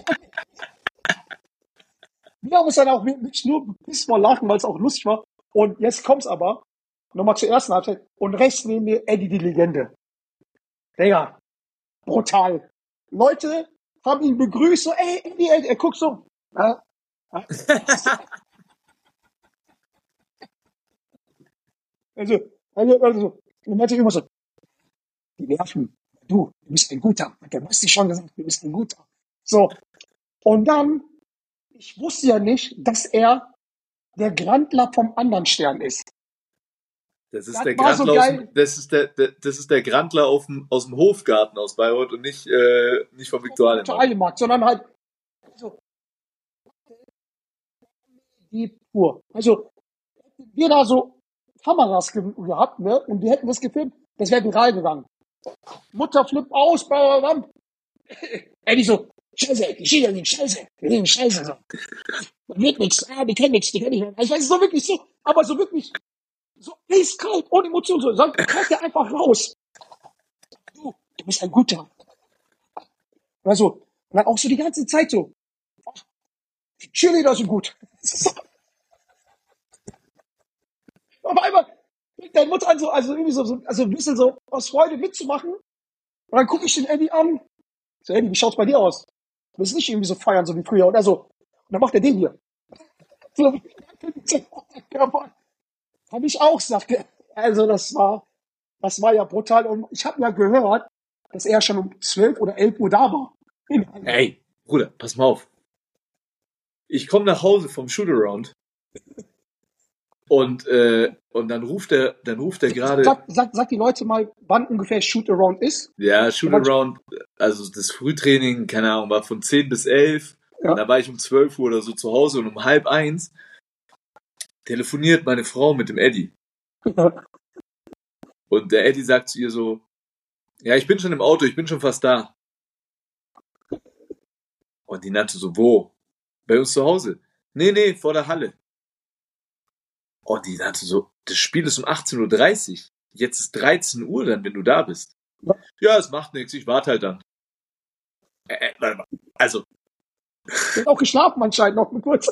[SPEAKER 2] wir haben uns dann auch wirklich nur bis vor lachen, weil es auch lustig war. Und jetzt kommt's aber, nochmal zur ersten Halbzeit, und rechts neben mir Eddie die Legende. Digga, brutal. Leute haben ihn begrüßt, so, ey, Eddie, Eddie, er guckt so, äh, äh, also, also, also, dann meinte ich immer so, die nerven, du, du bist ein Guter. Hat der Basti schon gesagt, du bist ein Guter. So, und dann, ich wusste ja nicht, dass er der Grandler vom anderen Stern ist.
[SPEAKER 3] Das ist
[SPEAKER 2] Das
[SPEAKER 3] der
[SPEAKER 2] war so
[SPEAKER 3] Grandler aus
[SPEAKER 2] geil.
[SPEAKER 3] dem, das ist der, der, das ist der Grandler auf dem, aus dem Hofgarten aus Bayreuth und nicht, äh, nicht vom Viktualienmarkt.
[SPEAKER 2] Viktualienmarkt, sondern halt, also, die pur. Also, hätten wir da so Kameras ge gehabt, ne, und die hätten das gefilmt, das wäre viral gegangen. Mutter flippt aus, bam, bam, bam. Eddie so, Scheiße, die Schieder sind Scheiße, wir sind Scheiße, so. Das wird nichts, ah, die kennen nichts, die kennen nicht. Ich weiß, so wirklich so, aber so wirklich, so eiskalt, ohne Emotion, so, sagt, kommt der einfach raus. Du, du bist ein Guter. Also, und dann auch so die ganze Zeit so, die Cheerleader sind gut. Auf einmal fängt deine Mutter an, so, also irgendwie so, so, also ein bisschen so aus Freude mitzumachen. Und dann gucke ich den Eddie an. So, Eddie, wie schaut's bei dir aus? Du willst nicht irgendwie so feiern, so wie früher oder so. Und dann macht er den hier. So, hab ich auch, sagt er. Also, das war, das war ja brutal. Und ich habe ja gehört, dass er schon um zwölf oder elf Uhr da war.
[SPEAKER 3] Ey, Bruder, pass mal auf. Ich komme nach Hause vom Shootaround und, äh, und dann ruft er, dann ruft er gerade,
[SPEAKER 2] Sag, sag, sag die Leute mal, wann ungefähr Shoot-Around ist.
[SPEAKER 3] ja, Shootaround, also das Frühtraining, keine Ahnung, war von zehn bis elf.
[SPEAKER 2] Ja.
[SPEAKER 3] Und da war ich um zwölf Uhr oder so zu Hause und um halb eins telefoniert meine Frau mit dem Eddie. Und der Eddie sagt zu ihr so, ja, ich bin schon im Auto, ich bin schon fast da. Und die nannte so, wo? Bei uns zu Hause. Nee, nee, vor der Halle. Und die nannte so, das Spiel ist um achtzehn Uhr dreißig. Jetzt ist dreizehn Uhr dann, wenn du da bist.
[SPEAKER 2] Ja.
[SPEAKER 3] Ja, es macht nichts, ich warte halt dann. Äh, äh, warte mal. Also,
[SPEAKER 2] Der hat auch geschlafen anscheinend noch kurz.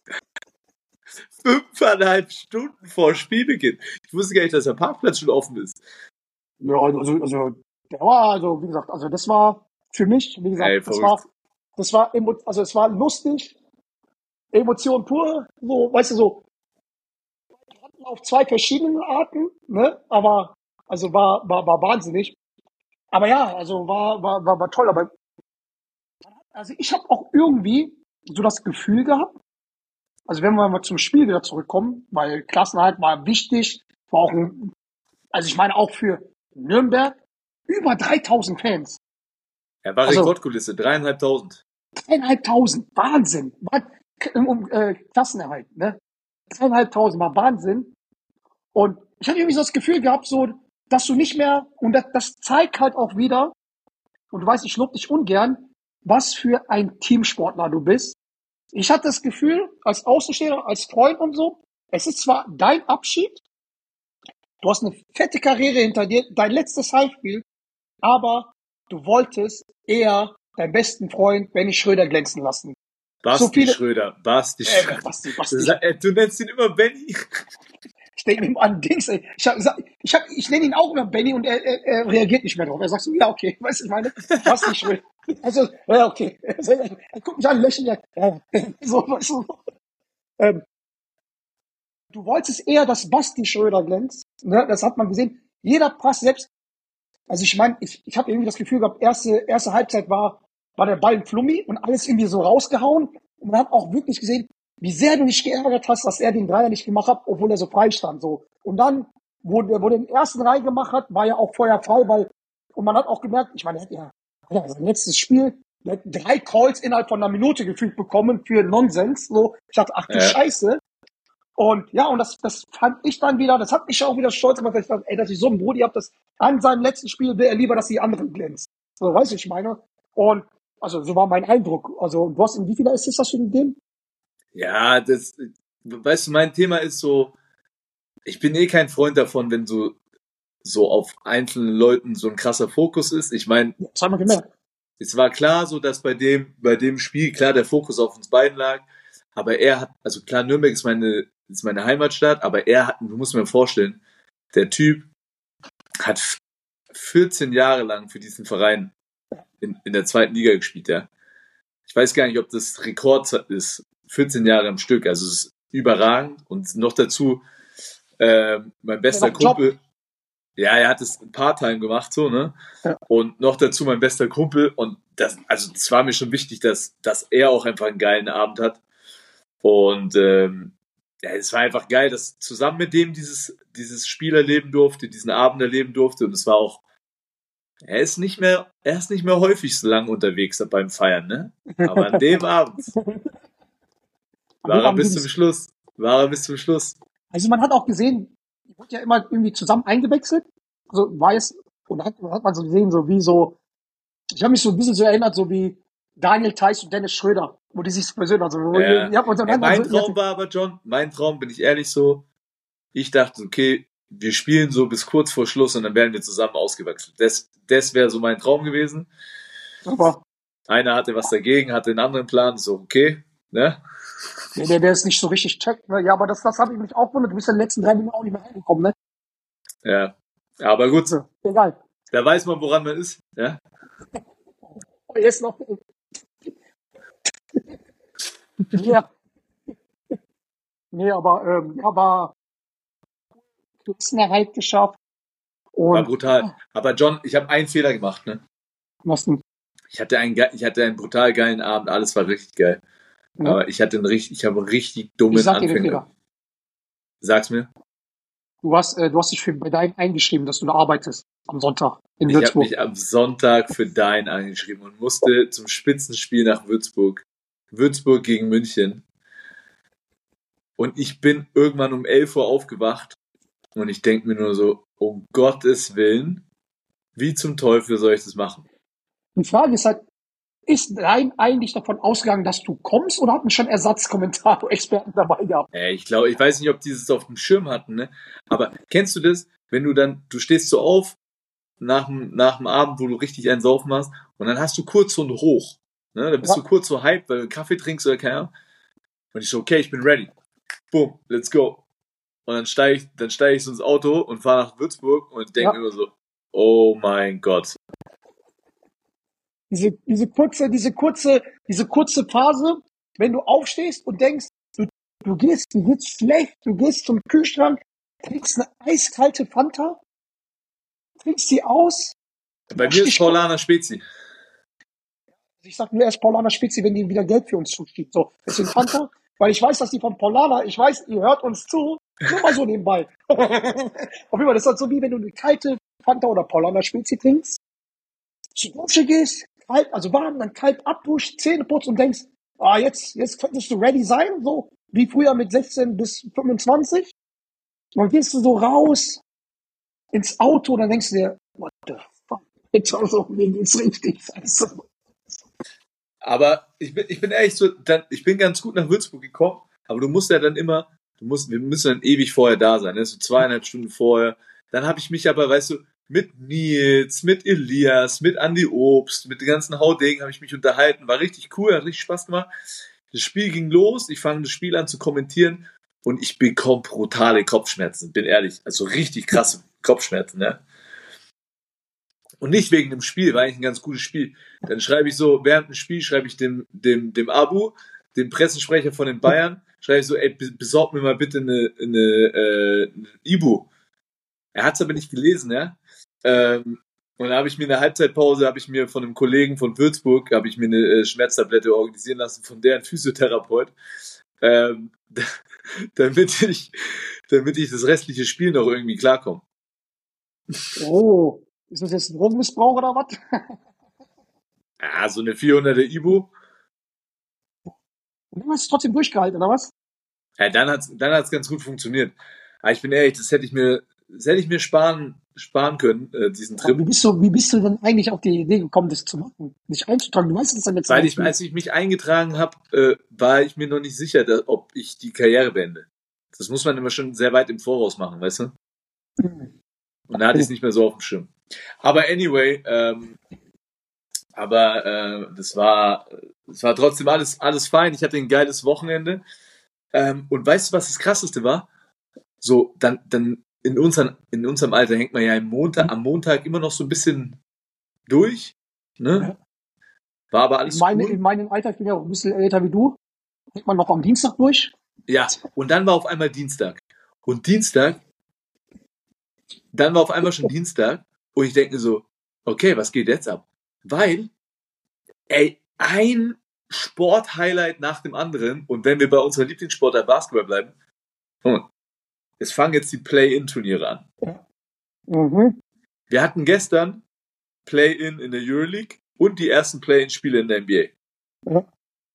[SPEAKER 3] fünfeinhalb Stunden vor Spielbeginn. Ich wusste gar nicht, dass der Parkplatz schon offen ist.
[SPEAKER 2] Ja, also, also, der war, also, wie gesagt, also, das war für mich, wie gesagt,
[SPEAKER 3] Ey,
[SPEAKER 2] das
[SPEAKER 3] verrückt.
[SPEAKER 2] war, das war, emo, also, es war lustig, Emotion pur, so, weißt du, so, auf zwei verschiedenen Arten, ne, aber, also, war, war, war wahnsinnig. Aber ja, also, war, war, war, war toll, aber, also, ich habe auch irgendwie so das Gefühl gehabt, also, wenn wir mal zum Spiel wieder zurückkommen, weil Klassenerhalt war wichtig, war auch ein, also, ich meine auch für Nürnberg, über dreitausend Fans.
[SPEAKER 3] Er war
[SPEAKER 2] Also-
[SPEAKER 3] Rekordkulisse, dreieinhalbtausend.
[SPEAKER 2] Dreieinhalbtausend, Wahnsinn. War, um, äh, Klassenerhalt, ne? Dreieinhalbtausend war Wahnsinn. Und ich hatte irgendwie so das Gefühl gehabt, so, dass du nicht mehr, und das, das zeigt halt auch wieder, und du weißt, ich lobe dich ungern, was für ein Teamsportler du bist. Ich hatte das Gefühl, als Außenstehender, als Freund und so, es ist zwar dein Abschied, du hast eine fette Karriere hinter dir, dein letztes Heimspiel, aber du wolltest eher deinen besten Freund Benny Schröder glänzen lassen.
[SPEAKER 3] Basti
[SPEAKER 2] So viele-
[SPEAKER 3] Schröder, Basti
[SPEAKER 2] Äh,
[SPEAKER 3] Schröder.
[SPEAKER 2] Basti, Basti.
[SPEAKER 3] Sa- äh, Du nennst ihn immer Benny.
[SPEAKER 2] Ich denke mir an Dings, ey. Ich, hab, gesagt- ich, hab, ich nenne ihn auch immer Benny und er, er, er reagiert nicht mehr drauf. Er sagt so, ja, okay, weißt du, ich meine, was nicht will. Also, ja, okay. Also, er, er guckt mich an, lächelt, ja, ja. So, weißt du. Ähm, du wolltest eher, dass Basti Schröder glänzt. Ne? Das hat man gesehen. Jeder Pass selbst. Also ich meine, ich, ich habe irgendwie das Gefühl gehabt, erste, erste Halbzeit war, war der Ball ein Flummi und alles irgendwie so rausgehauen. Und man hat auch wirklich gesehen, wie sehr du dich geärgert hast, dass er den Dreier nicht gemacht hat, obwohl er so frei stand. So. Und dann, wo, der- wo der den ersten Dreier gemacht hat, war ja auch vorher frei, weil, und man hat auch gemerkt, ich meine, er hat ja, ja sein letztes Spiel, er hat drei Calls innerhalb von einer Minute gefühlt bekommen für Nonsens. So, ich dachte, ach du
[SPEAKER 3] Ja.
[SPEAKER 2] Scheiße. Und ja, und das, das fand ich dann wieder, das hat mich auch wieder stolz gemacht, dass ich dachte, ey, dass ich so einen Brudi habe, dass an seinem letzten Spiel will er lieber, dass die anderen glänzen. So, weißt du, ich meine. Und, also, so war mein Eindruck. Also, du hast in wie viel Assists hast du in dem?
[SPEAKER 3] Ja, das, weißt du, mein Thema ist so, ich bin eh kein Freund davon, wenn so, so auf einzelnen Leuten so ein krasser Fokus ist. Ich meine,
[SPEAKER 2] Ja, das haben wir gemerkt.
[SPEAKER 3] es war klar so, dass bei dem, bei dem Spiel klar der Fokus auf uns beiden lag, aber er hat, also klar, Nürnberg ist meine, ist meine Heimatstadt, aber er hat, du musst mir vorstellen, der Typ hat vierzehn Jahre lang für diesen Verein in, in der zweiten Liga gespielt, ja. Ich weiß gar nicht, ob das Rekord ist, vierzehn Jahre am Stück, also es ist überragend und noch dazu, äh, mein bester
[SPEAKER 2] Ja, noch Job.
[SPEAKER 3] Kumpel, ja, er hat es Part-Time gemacht, so, ne?
[SPEAKER 2] Ja.
[SPEAKER 3] Und noch dazu mein bester Kumpel. Und das, also das war mir schon wichtig, dass, dass er auch einfach einen geilen Abend hat. Und ähm, ja, es war einfach geil, dass zusammen mit dem dieses, dieses Spiel erleben durfte, diesen Abend erleben durfte. Und es war auch, er ist nicht mehr, er ist nicht mehr häufig so lang unterwegs beim Feiern, ne? Aber an dem Abend war er
[SPEAKER 2] Abend
[SPEAKER 3] bis
[SPEAKER 2] ging's.
[SPEAKER 3] zum Schluss. War er bis zum Schluss.
[SPEAKER 2] Also, man hat auch gesehen, die wurde ja immer irgendwie zusammen eingewechselt. Also, weiß, und da hat, hat man so gesehen, so wie so, ich habe mich so ein bisschen so erinnert, so wie Daniel Theiss und Dennis Schröder, wo die sich persönlich, also, wo
[SPEAKER 3] Ja.
[SPEAKER 2] ihr, ihr habt uns
[SPEAKER 3] Ja,
[SPEAKER 2] untereinander
[SPEAKER 3] mein
[SPEAKER 2] so, ihr
[SPEAKER 3] Traum war aber, John, mein Traum, bin ich ehrlich so, ich dachte, okay, wir spielen so bis kurz vor Schluss und dann werden wir zusammen ausgewechselt. Das, das wäre so mein Traum gewesen.
[SPEAKER 2] aber
[SPEAKER 3] Einer hatte was dagegen, hatte einen anderen Plan, so okay, ne?
[SPEAKER 2] der, der, der ist nicht so richtig checkt, ne? Ja, aber das, das habe ich mich auch gewundert, du bist in den letzten drei Minuten auch nicht mehr reingekommen, ne?
[SPEAKER 3] Ja. Aber gut,
[SPEAKER 2] So, egal.
[SPEAKER 3] da weiß man, woran man ist, ja?
[SPEAKER 2] Aber jetzt noch. Ja. Nee, aber, ähm, ja, war Klassenerhalt geschafft.
[SPEAKER 3] War
[SPEAKER 2] Und,
[SPEAKER 3] brutal. Aber John, ich habe einen Fehler gemacht, ne?
[SPEAKER 2] was denn?
[SPEAKER 3] Ich hatte einen, ge- ich hatte einen brutal geilen Abend, alles war richtig geil.
[SPEAKER 2] Ja.
[SPEAKER 3] Aber ich hatte einen richtig, ich habe einen richtig dummen
[SPEAKER 2] Ich sag dir den
[SPEAKER 3] Anfänger.
[SPEAKER 2] Fehler.
[SPEAKER 3] Sag's mir.
[SPEAKER 2] Du hast, äh, du hast dich für bei deinem eingeschrieben, dass du da arbeitest am Sonntag in
[SPEAKER 3] Ich habe
[SPEAKER 2] Würzburg.
[SPEAKER 3] mich am Sonntag für Dein angeschrieben und musste zum Spitzenspiel nach Würzburg. Würzburg gegen München. Und ich bin irgendwann um elf Uhr aufgewacht und ich denke mir nur so, um Gottes Willen, wie zum Teufel soll ich das machen?
[SPEAKER 2] Die Frage ist halt, ist Dein eigentlich davon ausgegangen, dass du kommst oder hatten schon Ersatzkommentator-Experten dabei gehabt?
[SPEAKER 3] Äh, ich glaube, ich weiß nicht, ob die es auf dem Schirm hatten, ne? Aber kennst du das, wenn du dann, du stehst so auf nach dem, nach dem Abend, wo du richtig einen saufen hast und dann hast du kurz so einen Hoch. Ne? Dann bist
[SPEAKER 2] Ja.
[SPEAKER 3] du kurz so hyped, weil du Kaffee trinkst oder keine Ahnung. Und ich so, okay, ich bin ready. Boom, let's go. Und dann steige ich, dann steige ich so ins Auto und fahre nach Würzburg und denke
[SPEAKER 2] Ja.
[SPEAKER 3] immer so, oh mein Gott.
[SPEAKER 2] Diese, diese kurze, diese kurze, diese kurze Phase, wenn du aufstehst und denkst, du, du gehst, du geht's schlecht, du gehst zum Kühlschrank, trinkst eine eiskalte Fanta, trinkst die aus.
[SPEAKER 3] Bei
[SPEAKER 2] Wasch
[SPEAKER 3] mir ist
[SPEAKER 2] dich-
[SPEAKER 3] Paulaner Spezi.
[SPEAKER 2] Ich sag nur erst Paulaner Spezi, wenn die wieder Geld für uns zuschiebt. So, deswegen Fanta, weil ich weiß, dass die von Paulaner, ich weiß, ihr hört uns zu, nur mal so nebenbei. Auf jeden Fall, das ist halt so wie wenn du eine kalte Fanta oder Paulaner Spezi trinkst, zur Dusche gehst, kalt, also warm, dann kalt abduscht, Zähne putzt und denkst, ah, jetzt, jetzt könntest du ready sein, so wie früher mit sechzehn bis fünfundzwanzig. Und dann gehst du so raus ins Auto, dann denkst du dir, what the fuck, jetzt also, mir geht's richtig, scheiße.
[SPEAKER 3] Aber ich bin, ich bin ehrlich so, dann, ich bin ganz gut nach Würzburg gekommen, aber du musst ja dann immer, du musst, wir müssen dann ewig vorher da sein, ne? So zweieinhalb Stunden vorher. Dann habe ich mich aber, weißt du, mit Nils, mit Elias, mit Andi Obst, mit den ganzen Haudegen habe ich mich unterhalten. War richtig cool, hat richtig Spaß gemacht. Das Spiel ging los, ich fange das Spiel an zu kommentieren und ich bekomme brutale Kopfschmerzen, bin ehrlich. Also richtig krasse Kopfschmerzen, ne? Und nicht wegen dem Spiel, war eigentlich ein ganz gutes Spiel. Dann schreibe ich so, während dem Spiel schreibe ich dem, dem, dem Abu, dem Pressesprecher von den Bayern, schreibe ich so, ey, besorg mir mal bitte eine, eine, äh, eine Ibu. Er hat es aber nicht gelesen, ja. Ähm, und da habe ich mir in der Halbzeitpause, habe ich mir von einem Kollegen von Würzburg, habe ich mir eine äh, Schmerztablette organisieren lassen, von deren Physiotherapeut, ähm, damit ich, damit ich das restliche Spiel noch irgendwie klarkomme.
[SPEAKER 2] Oh, ist das jetzt ein Drogenmissbrauch oder was?
[SPEAKER 3] Ja, so eine vierhunderter Ibu.
[SPEAKER 2] Und dann hast du trotzdem durchgehalten, oder was?
[SPEAKER 3] Ja, dann hat's, dann hat's ganz gut funktioniert. Aber ich bin ehrlich, das hätte ich mir, das hätte ich mir sparen, sparen können, äh, diesen
[SPEAKER 2] Aber
[SPEAKER 3] Trip.
[SPEAKER 2] wie bist du, wie bist du denn eigentlich auf die Idee gekommen, das zu machen? Dich einzutragen? Du weißt es dann jetzt
[SPEAKER 3] Weil
[SPEAKER 2] nicht.
[SPEAKER 3] ich, als ich mich eingetragen habe, äh, war ich mir noch nicht sicher, dass, ob ich die Karriere beende. Das muss man immer schon sehr weit im Voraus machen, weißt du?
[SPEAKER 2] Hm.
[SPEAKER 3] Und da hatte ich es nicht mehr so auf dem Schirm. Aber anyway, ähm, aber äh, das war, das war trotzdem alles, alles fein. Ich hatte ein geiles Wochenende. Ähm, und weißt du, was das Krasseste war? So, dann, dann in, unseren, in unserem Alter hängt man ja am Montag, am Montag immer noch so ein bisschen durch. Ne?
[SPEAKER 2] Ja.
[SPEAKER 3] War aber alles
[SPEAKER 2] In, meine,
[SPEAKER 3] cool.
[SPEAKER 2] in meinem Alter, ich bin ja auch ein bisschen älter wie du, hängt man noch am Dienstag durch.
[SPEAKER 3] Ja, und dann war auf einmal Dienstag. Und Dienstag, dann war auf einmal schon Dienstag. Und ich denke so, okay, was geht jetzt ab? Weil, ey, ein Sporthighlight nach dem anderen. Und wenn wir bei unserer Lieblingssportart Basketball bleiben, hm, es fangen jetzt die Play-In-Turniere an.
[SPEAKER 2] Mhm.
[SPEAKER 3] Wir hatten gestern Play-In in der Euroleague und die ersten Play-In-Spiele in der N B A.
[SPEAKER 2] Ja.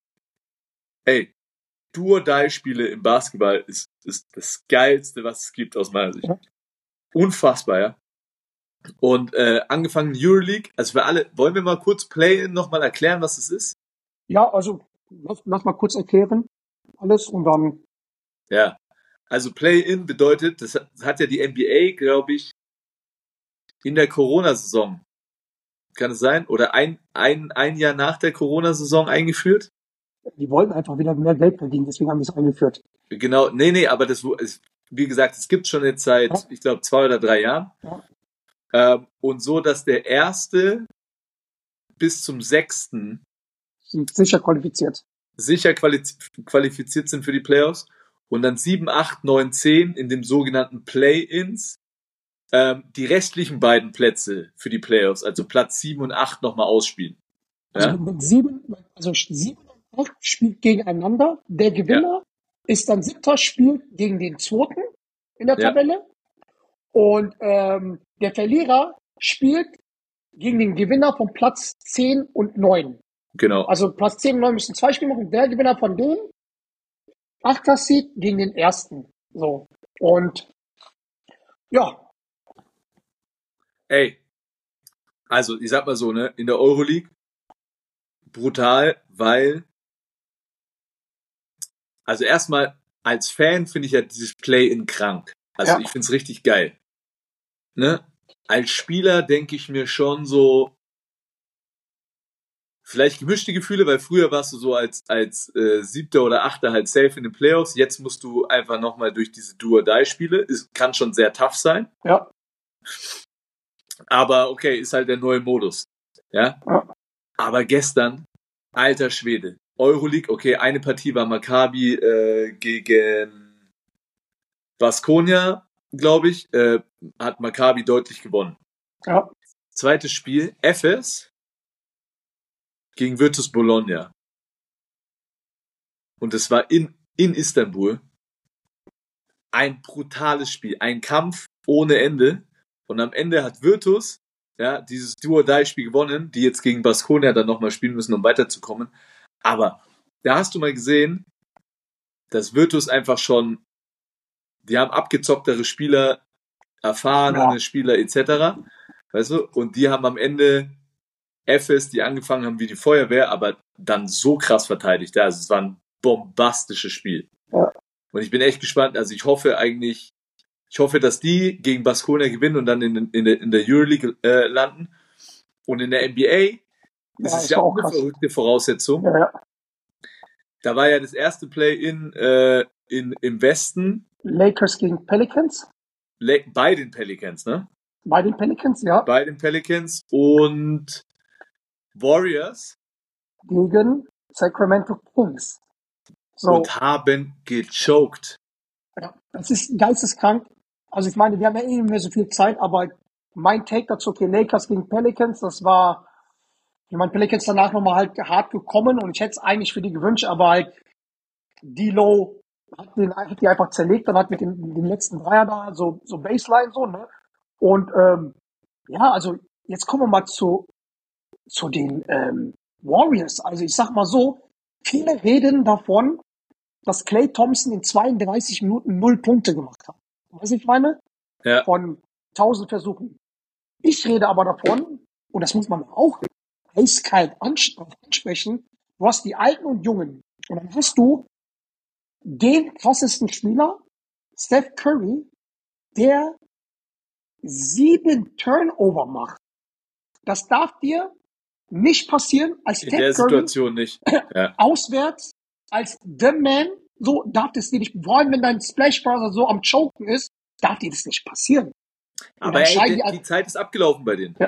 [SPEAKER 3] Ey, Do-or-Die-Spiele im Basketball ist, ist das Geilste, was es gibt aus meiner Sicht.
[SPEAKER 2] Ja.
[SPEAKER 3] Unfassbar, ja. Und äh, angefangen Euroleague, also für alle, wollen wir mal kurz Play-In nochmal erklären, was es ist?
[SPEAKER 2] Ja, also lass, lass mal kurz erklären alles und dann.
[SPEAKER 3] Ja, also Play-In bedeutet, das hat, das hat ja die N B A, glaube ich, in der Corona-Saison, kann es sein? Oder ein, ein, ein Jahr nach der Corona-Saison eingeführt?
[SPEAKER 2] Die wollten einfach wieder mehr Geld verdienen, deswegen haben die es eingeführt.
[SPEAKER 3] Genau, nee, nee, aber das ist, wie gesagt, es gibt schon jetzt seit,
[SPEAKER 2] Ja.
[SPEAKER 3] ich glaube, zwei oder drei Jahren.
[SPEAKER 2] Ja.
[SPEAKER 3] Ähm, und so, dass der erste bis zum sechsten
[SPEAKER 2] Sind sicher qualifiziert.
[SPEAKER 3] sicher quali- qualifiziert sind für die Playoffs und dann sieben, acht, neun, zehn in dem sogenannten Play-Ins ähm, die restlichen beiden Plätze für die Playoffs, also Platz sieben und acht nochmal ausspielen.
[SPEAKER 2] Also
[SPEAKER 3] Ja?
[SPEAKER 2] mit sieben, also sieben und acht spielt gegeneinander. Der Gewinner ist dann siebter, spielt gegen den zweiten in der
[SPEAKER 3] Ja.
[SPEAKER 2] Tabelle. Und ähm, der Verlierer spielt gegen den Gewinner von Platz zehn und neun.
[SPEAKER 3] Genau.
[SPEAKER 2] Also Platz zehn und neun müssen zwei Spiele machen. Der Gewinner von denen, achter Seed gegen den ersten. So. Und ja,
[SPEAKER 3] Ey, also ich sag mal so, ne, in der Euroleague brutal, weil also erstmal als Fan finde ich ja dieses Play-In krank. Also
[SPEAKER 2] Ja.
[SPEAKER 3] ich finde es richtig geil. Ne? Als Spieler denke ich mir schon so, vielleicht gemischte Gefühle, weil früher warst du so als, als äh, Siebter oder Achter halt safe in den Playoffs. Jetzt musst du einfach nochmal durch diese Do-or-Die-Spiele. Es kann schon sehr tough sein.
[SPEAKER 2] ja,
[SPEAKER 3] Aber okay, ist halt der neue Modus. Ja.
[SPEAKER 2] Ja.
[SPEAKER 3] Aber gestern, alter Schwede. Euroleague, okay, eine Partie war Maccabi äh, gegen Baskonia, glaube ich. Äh, hat Maccabi deutlich gewonnen.
[SPEAKER 2] ja.
[SPEAKER 3] Zweites Spiel, Efes gegen Virtus Bologna. Und es war in, in Istanbul ein brutales Spiel, ein Kampf ohne Ende. Und am Ende hat Virtus ja, dieses Do-or-Die-Spiel gewonnen, die jetzt gegen Baskonia dann nochmal spielen müssen, um weiterzukommen. Aber da hast du mal gesehen, dass Virtus einfach schon, die haben abgezocktere Spieler, erfahrene
[SPEAKER 2] Ja.
[SPEAKER 3] Spieler et cetera. Weißt du? Und die haben am Ende Efes, die angefangen haben wie die Feuerwehr, aber dann so krass verteidigt. Ja, also es war ein bombastisches Spiel.
[SPEAKER 2] Ja.
[SPEAKER 3] Und ich bin echt gespannt. Also ich hoffe eigentlich, Ich hoffe, dass die gegen Baskonia gewinnen und dann in, in, der, in der Euroleague äh, landen. Und in der N B A ist
[SPEAKER 2] Ja,
[SPEAKER 3] es
[SPEAKER 2] ist
[SPEAKER 3] ja
[SPEAKER 2] auch
[SPEAKER 3] auch eine
[SPEAKER 2] krass.
[SPEAKER 3] verrückte Voraussetzung.
[SPEAKER 2] Ja, ja.
[SPEAKER 3] Da war ja das erste Play-in äh, in, im Westen
[SPEAKER 2] Lakers gegen Pelicans.
[SPEAKER 3] Le- bei den Pelicans, ne?
[SPEAKER 2] Bei den Pelicans, ja.
[SPEAKER 3] Bei den Pelicans und Warriors
[SPEAKER 2] Gegen Sacramento Kings. So,
[SPEAKER 3] und haben gechoked.
[SPEAKER 2] ja, das ist geisteskrank. Also ich meine, wir haben ja eh nicht mehr so viel Zeit, aber mein Take dazu, okay, Lakers gegen Pelicans, das war, ich meine, Pelicans danach nochmal halt hart gekommen und ich hätte es eigentlich für die gewünscht, aber halt D-Lo hat, den, hat die einfach zerlegt und hat mit dem, dem letzten Dreier da so, so Baseline so, ne? Und ähm, ja, also jetzt kommen wir mal zu, zu den ähm, Warriors. Also ich sag mal so, viele reden davon, dass Klay Thompson in zweiunddreißig Minuten null Punkte gemacht hat. Weißt du, ich meine?
[SPEAKER 3] Ja.
[SPEAKER 2] Von tausend Versuchen. Ich rede aber davon, und das muss man auch eiskalt ansprechen, du hast die Alten und Jungen. Und dann hast du den krassesten Spieler, Steph Curry, der sieben Turnover macht. Das darf dir nicht passieren als
[SPEAKER 3] In
[SPEAKER 2] Steph
[SPEAKER 3] der
[SPEAKER 2] Curry
[SPEAKER 3] Situation nicht. Ja.
[SPEAKER 2] auswärts als The Man. So darf das dir nicht, vor allem wenn dein Splash Brother so am Choken ist, darf dir das nicht passieren. Und
[SPEAKER 3] Aber
[SPEAKER 2] dann
[SPEAKER 3] ey,
[SPEAKER 2] scheiden
[SPEAKER 3] die,
[SPEAKER 2] die,
[SPEAKER 3] die Zeit ist abgelaufen bei denen.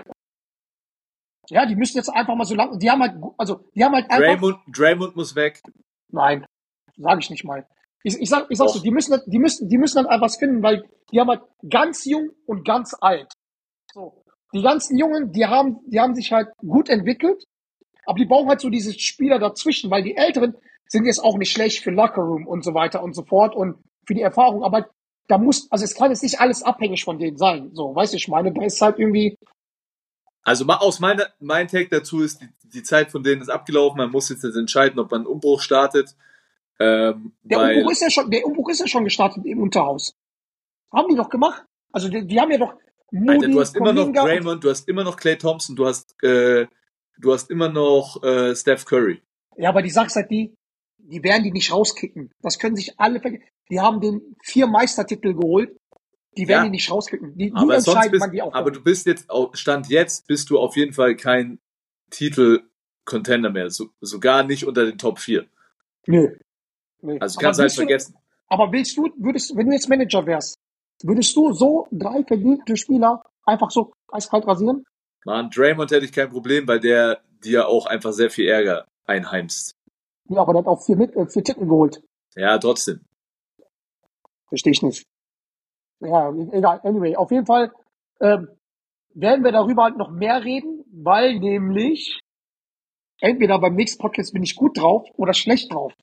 [SPEAKER 2] ja, die müssen jetzt einfach mal so lang, die haben halt, also, die haben halt einfach,
[SPEAKER 3] Draymond, Draymond muss weg.
[SPEAKER 2] nein, sage ich nicht mal. Ich, ich sag, ich sag so,
[SPEAKER 3] Doch.
[SPEAKER 2] die müssen, die müssen, die müssen dann einfach was finden, weil die haben halt ganz jung und ganz alt. So. Die ganzen Jungen, die haben, die haben sich halt gut entwickelt, aber die brauchen halt so diese Spieler dazwischen, weil die Älteren sind jetzt auch nicht schlecht für Lockerroom und so weiter und so fort und für die Erfahrung, aber da muss, also es kann jetzt nicht alles abhängig von denen sein. So, weißt du, ich meine, da ist halt irgendwie,
[SPEAKER 3] Also ma- aus meiner, mein Take dazu ist, die, die Zeit von denen ist abgelaufen. Man muss jetzt, jetzt entscheiden, ob man einen Umbruch startet. Ähm,
[SPEAKER 2] der
[SPEAKER 3] weil,
[SPEAKER 2] Umbruch ist ja schon, der Umbruch ist ja schon gestartet im Unterhaus. Haben die doch gemacht. Also die, die haben ja doch Moody,
[SPEAKER 3] Alter, du hast immer noch
[SPEAKER 2] Kuminga und-
[SPEAKER 3] Draymond, du hast immer noch Klay Thompson, du hast, äh, du hast immer noch äh, Steph Curry.
[SPEAKER 2] Ja, aber die Sache halt die, die werden die nicht rauskicken. Das können sich alle vergessen. Die haben den vier Meistertitel geholt. Die werden
[SPEAKER 3] Ja.
[SPEAKER 2] die nicht rauskicken. Die, die
[SPEAKER 3] Aber sonst
[SPEAKER 2] entscheiden,
[SPEAKER 3] bist,
[SPEAKER 2] wann die auch.
[SPEAKER 3] aber du bist jetzt, au- Stand jetzt, bist du auf jeden Fall kein Titel-Contender mehr. So, sogar nicht unter den Top vier.
[SPEAKER 2] Nö. Nö.
[SPEAKER 3] Also
[SPEAKER 2] Aber
[SPEAKER 3] kannst du halt
[SPEAKER 2] willst du-
[SPEAKER 3] vergessen.
[SPEAKER 2] Aber willst du, würdest, wenn du jetzt Manager wärst, würdest du so drei verdiente Spieler einfach so eiskalt rasieren?
[SPEAKER 3] Mann, Draymond hätte ich kein Problem, weil der dir auch einfach sehr viel Ärger einheimst.
[SPEAKER 2] Ja, aber der hat auch vier, mit, äh, vier Titel geholt.
[SPEAKER 3] Ja, trotzdem.
[SPEAKER 2] Verstehe ich nicht. Ja, egal. Anyway, auf jeden Fall ähm, werden wir darüber halt noch mehr reden, weil nämlich entweder beim nächsten Podcast bin ich gut drauf oder schlecht drauf.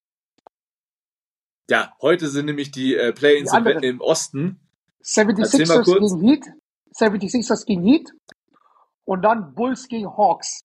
[SPEAKER 3] Ja, heute sind nämlich die äh, Play-ins
[SPEAKER 2] Die
[SPEAKER 3] im,
[SPEAKER 2] anderen.
[SPEAKER 3] im Osten.
[SPEAKER 2] seventy-sixers
[SPEAKER 3] Erzähl mal kurz.
[SPEAKER 2] gegen Heat, seventy-sixers gegen Heat und dann Bulls gegen Hawks.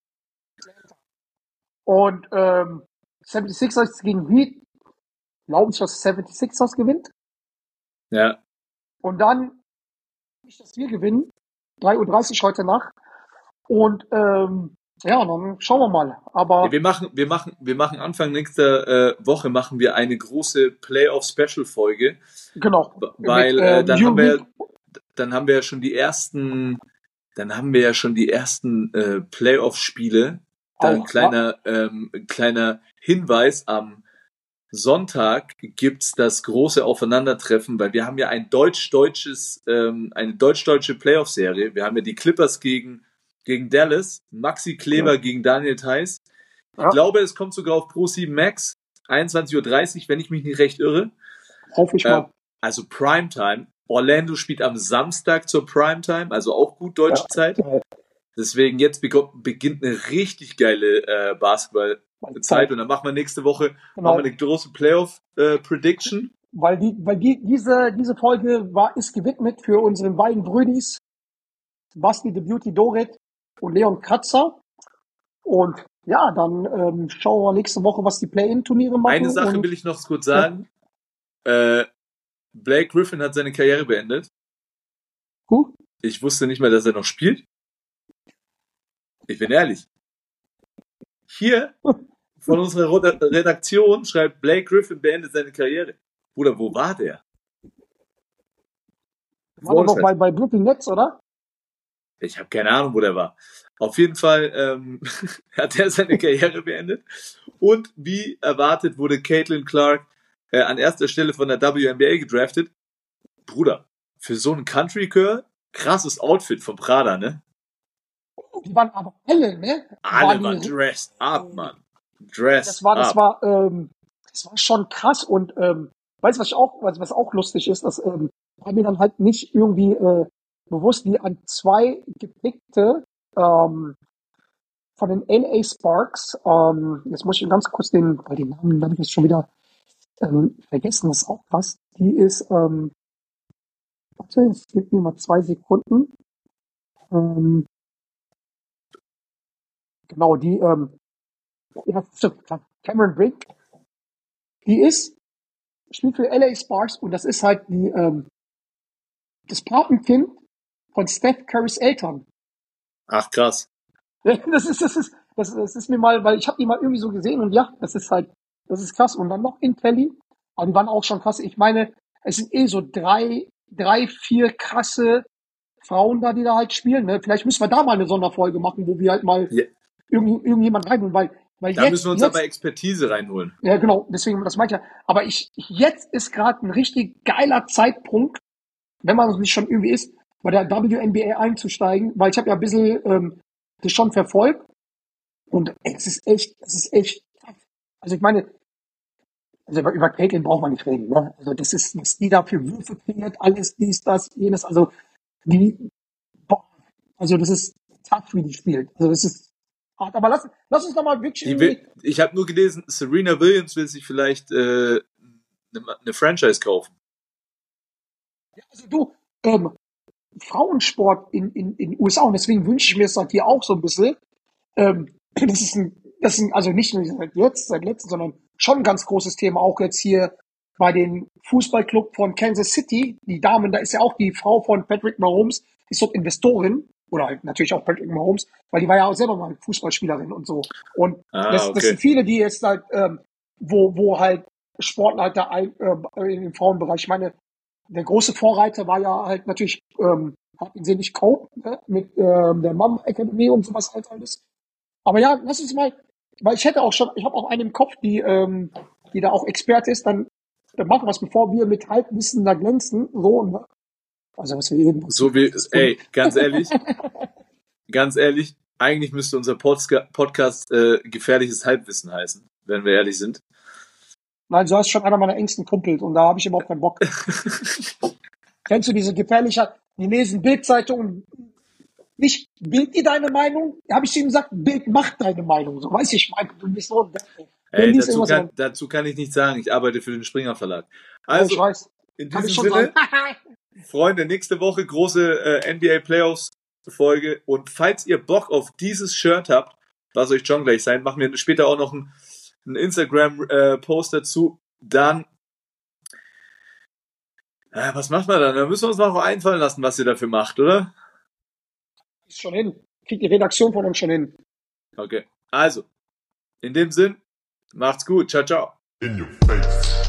[SPEAKER 2] Und ähm, seventy-sixers gegen Heat, glaube ich, dass seventy-sixers gewinnt.
[SPEAKER 3] Ja.
[SPEAKER 2] Und dann nicht, dass wir gewinnen. drei Uhr dreißig heute Nacht. Und ähm, ja, dann schauen wir mal. Aber
[SPEAKER 3] Ja, wir machen, wir machen, wir machen Anfang nächster äh, Woche machen wir eine große Playoff-Special-Folge,
[SPEAKER 2] genau.
[SPEAKER 3] weil
[SPEAKER 2] Mit,
[SPEAKER 3] äh,
[SPEAKER 2] ähm,
[SPEAKER 3] dann haben wir,
[SPEAKER 2] Euroleague.
[SPEAKER 3] dann haben wir ja schon die ersten, dann haben wir ja schon die ersten äh, Playoff-Spiele. Dann
[SPEAKER 2] Auch,
[SPEAKER 3] kleiner, ähm, kleiner Hinweis: Am Sonntag gibt's das große Aufeinandertreffen, weil wir haben ja ein deutsch-deutsches, ähm, eine deutsch-deutsche Playoff-Serie. Wir haben ja die Clippers gegen gegen Dallas, Maxi Kleber
[SPEAKER 2] Ja.
[SPEAKER 3] gegen Daniel Theiss. Ich
[SPEAKER 2] Ja.
[SPEAKER 3] glaube, es kommt sogar auf Pro sieben Max, einundzwanzig Uhr dreißig, wenn ich mich nicht recht irre.
[SPEAKER 2] Hoffe ich
[SPEAKER 3] Äh,
[SPEAKER 2] mal.
[SPEAKER 3] also Primetime. Orlando spielt am Samstag zur Primetime, also auch gut deutsche
[SPEAKER 2] Ja.
[SPEAKER 3] Zeit.
[SPEAKER 2] Ja.
[SPEAKER 3] Deswegen jetzt bekommt, beginnt eine richtig geile äh, Basketball-Zeit und dann machen wir nächste Woche
[SPEAKER 2] Genau.
[SPEAKER 3] machen wir eine große Playoff-Prediction.
[SPEAKER 2] Weil die, weil die, diese, diese Folge war, ist gewidmet für unsere beiden Brüdis, Basti the Beauty Dorit und Leon Kratzer. Und ja, dann ähm, schauen wir nächste Woche, was die Play-In-Turniere machen.
[SPEAKER 3] Eine Sache
[SPEAKER 2] und,
[SPEAKER 3] will ich noch kurz sagen. Äh, Blake Griffin hat seine Karriere beendet.
[SPEAKER 2] Huh?
[SPEAKER 3] Ich wusste nicht mal, dass er noch spielt. Ich bin ehrlich. Hier von unserer Roda- Redaktion schreibt, Blake Griffin beendet seine Karriere. Bruder, wo war der?
[SPEAKER 2] War doch noch bei, bei Brooklyn Nets, oder?
[SPEAKER 3] Ich habe keine Ahnung, wo der war. Auf jeden Fall ähm, hat er seine Karriere beendet. Und wie erwartet wurde Caitlin Clark äh, an erster Stelle von der W N B A gedraftet. Bruder, für so einen Country Girl, krasses Outfit von Prada, ne?
[SPEAKER 2] Die waren aber alle, ne?
[SPEAKER 3] Alle
[SPEAKER 2] waren
[SPEAKER 3] waren
[SPEAKER 2] die,
[SPEAKER 3] dressed up, Mann. Dressed
[SPEAKER 2] das war, das
[SPEAKER 3] up.
[SPEAKER 2] war, ähm, das war schon krass und ähm, weißt du, was ich auch, was, was auch lustig ist, dass ähm, war mir dann halt nicht irgendwie äh, bewusst, wie an zwei gepickte ähm, von den L A Sparks, ähm, jetzt muss ich ganz kurz den, bei den Namen habe ich jetzt schon wieder ähm, vergessen, das ist auch krass. Die ist, ähm, warte, jetzt gib mir mal zwei Sekunden. Ähm, genau, die, ähm, ja, Cameron Brink, die ist, spielt für L A Sparks und das ist halt die, ähm, das Patenkind von Steph Currys Eltern.
[SPEAKER 3] Ach, krass.
[SPEAKER 2] Das ist, das ist, das, das ist mir mal, weil ich habe die mal irgendwie so gesehen und ja, das ist halt, das ist krass. Und dann noch in Kelly, aber die waren auch schon krass. Ich meine, es sind eh so drei, drei, vier krasse Frauen da, die da halt spielen. Ne? Vielleicht müssen wir da mal eine Sonderfolge machen, wo wir halt mal
[SPEAKER 3] Ja.
[SPEAKER 2] irgend, irgendjemand reinholen, weil, weil
[SPEAKER 3] Da
[SPEAKER 2] jetzt,
[SPEAKER 3] müssen wir uns
[SPEAKER 2] jetzt,
[SPEAKER 3] aber Expertise reinholen.
[SPEAKER 2] ja genau, deswegen, das meinte ich ja. Aber ich, jetzt ist gerade ein richtig geiler Zeitpunkt, wenn man es nicht schon irgendwie ist, bei der W N B A einzusteigen, weil ich habe ja ein bisschen ähm, das schon verfolgt und es ist echt, es ist echt, also ich meine, also über, über Caitlin braucht man nicht reden, ne? Also das ist, was die da für Würfe kreiert, alles, dies, das, jenes, also die, boah, also das ist tough, wie die spielt. Also das ist hart, aber lass, lass uns nochmal wirklich
[SPEAKER 3] Die will,
[SPEAKER 2] irgendwie,
[SPEAKER 3] ich habe nur gelesen, Serena Williams will sich vielleicht äh, eine, eine Franchise kaufen.
[SPEAKER 2] also du, ähm, Frauensport in, in, in den U S A und deswegen wünsche ich mir es halt hier auch so ein bisschen, ähm, das ist ein, das ist ein, also nicht nur seit jetzt, seit letztem, sondern schon ein ganz großes Thema, auch jetzt hier bei den Fußballclub von Kansas City, die Damen, da ist ja auch die Frau von Patrick Mahomes, die ist dort Investorin, oder halt natürlich auch Patrick Mahomes, weil die war ja auch selber mal Fußballspielerin und so. Und
[SPEAKER 3] Ah,
[SPEAKER 2] das, das sind
[SPEAKER 3] okay.
[SPEAKER 2] viele, die jetzt halt, ähm, wo, wo halt Sportler halt da ein, äh, im Frauenbereich, ich meine, der große Vorreiter war ja halt natürlich, ähm, hab ihn sehen nicht Cope, ne? Mit ähm, der Mom Academy und sowas halt alles. Aber ja, lass uns mal, weil ich hätte auch schon, ich habe auch eine im Kopf, die, ähm, die da auch Experte ist, dann, dann machen wir es, bevor wir mit Halbwissen da glänzen. So, ne? Also was wir eben.
[SPEAKER 3] So wie, ey, ganz ehrlich, ganz ehrlich, eigentlich müsste unser Podca- Podcast äh, gefährliches Halbwissen heißen, wenn wir ehrlich sind.
[SPEAKER 2] Nein, so ist schon einer meiner engsten Kumpels und da habe ich überhaupt keinen Bock. Kennst du diese gefährliche, die lesen Bildzeitung und nicht Bild dir deine Meinung? Da habe ich zu ihm gesagt, Bild macht deine Meinung. So weiß ich, Mike, du bist so.
[SPEAKER 3] Ey, dazu kann, dazu kann ich nichts sagen. Ich arbeite für den Springer Verlag. Also,
[SPEAKER 2] ja, ich weiß.
[SPEAKER 3] in
[SPEAKER 2] Kann ich
[SPEAKER 3] diesem
[SPEAKER 2] schon
[SPEAKER 3] Sinne,
[SPEAKER 2] sagen.
[SPEAKER 3] Freunde, nächste Woche große äh, N B A Playoffs Folge. Und falls ihr Bock auf dieses Shirt habt, was euch John gleich sein, machen wir später auch noch einen, einen Instagram-Post dazu. Dann, äh, was macht man dann? Da müssen wir uns noch einfallen lassen, was ihr dafür macht, oder?
[SPEAKER 2] Ist schon hin. Kriegt die Redaktion von uns schon hin.
[SPEAKER 3] Okay. Also, in dem Sinn, macht's gut. Ciao, ciao.
[SPEAKER 4] In your face.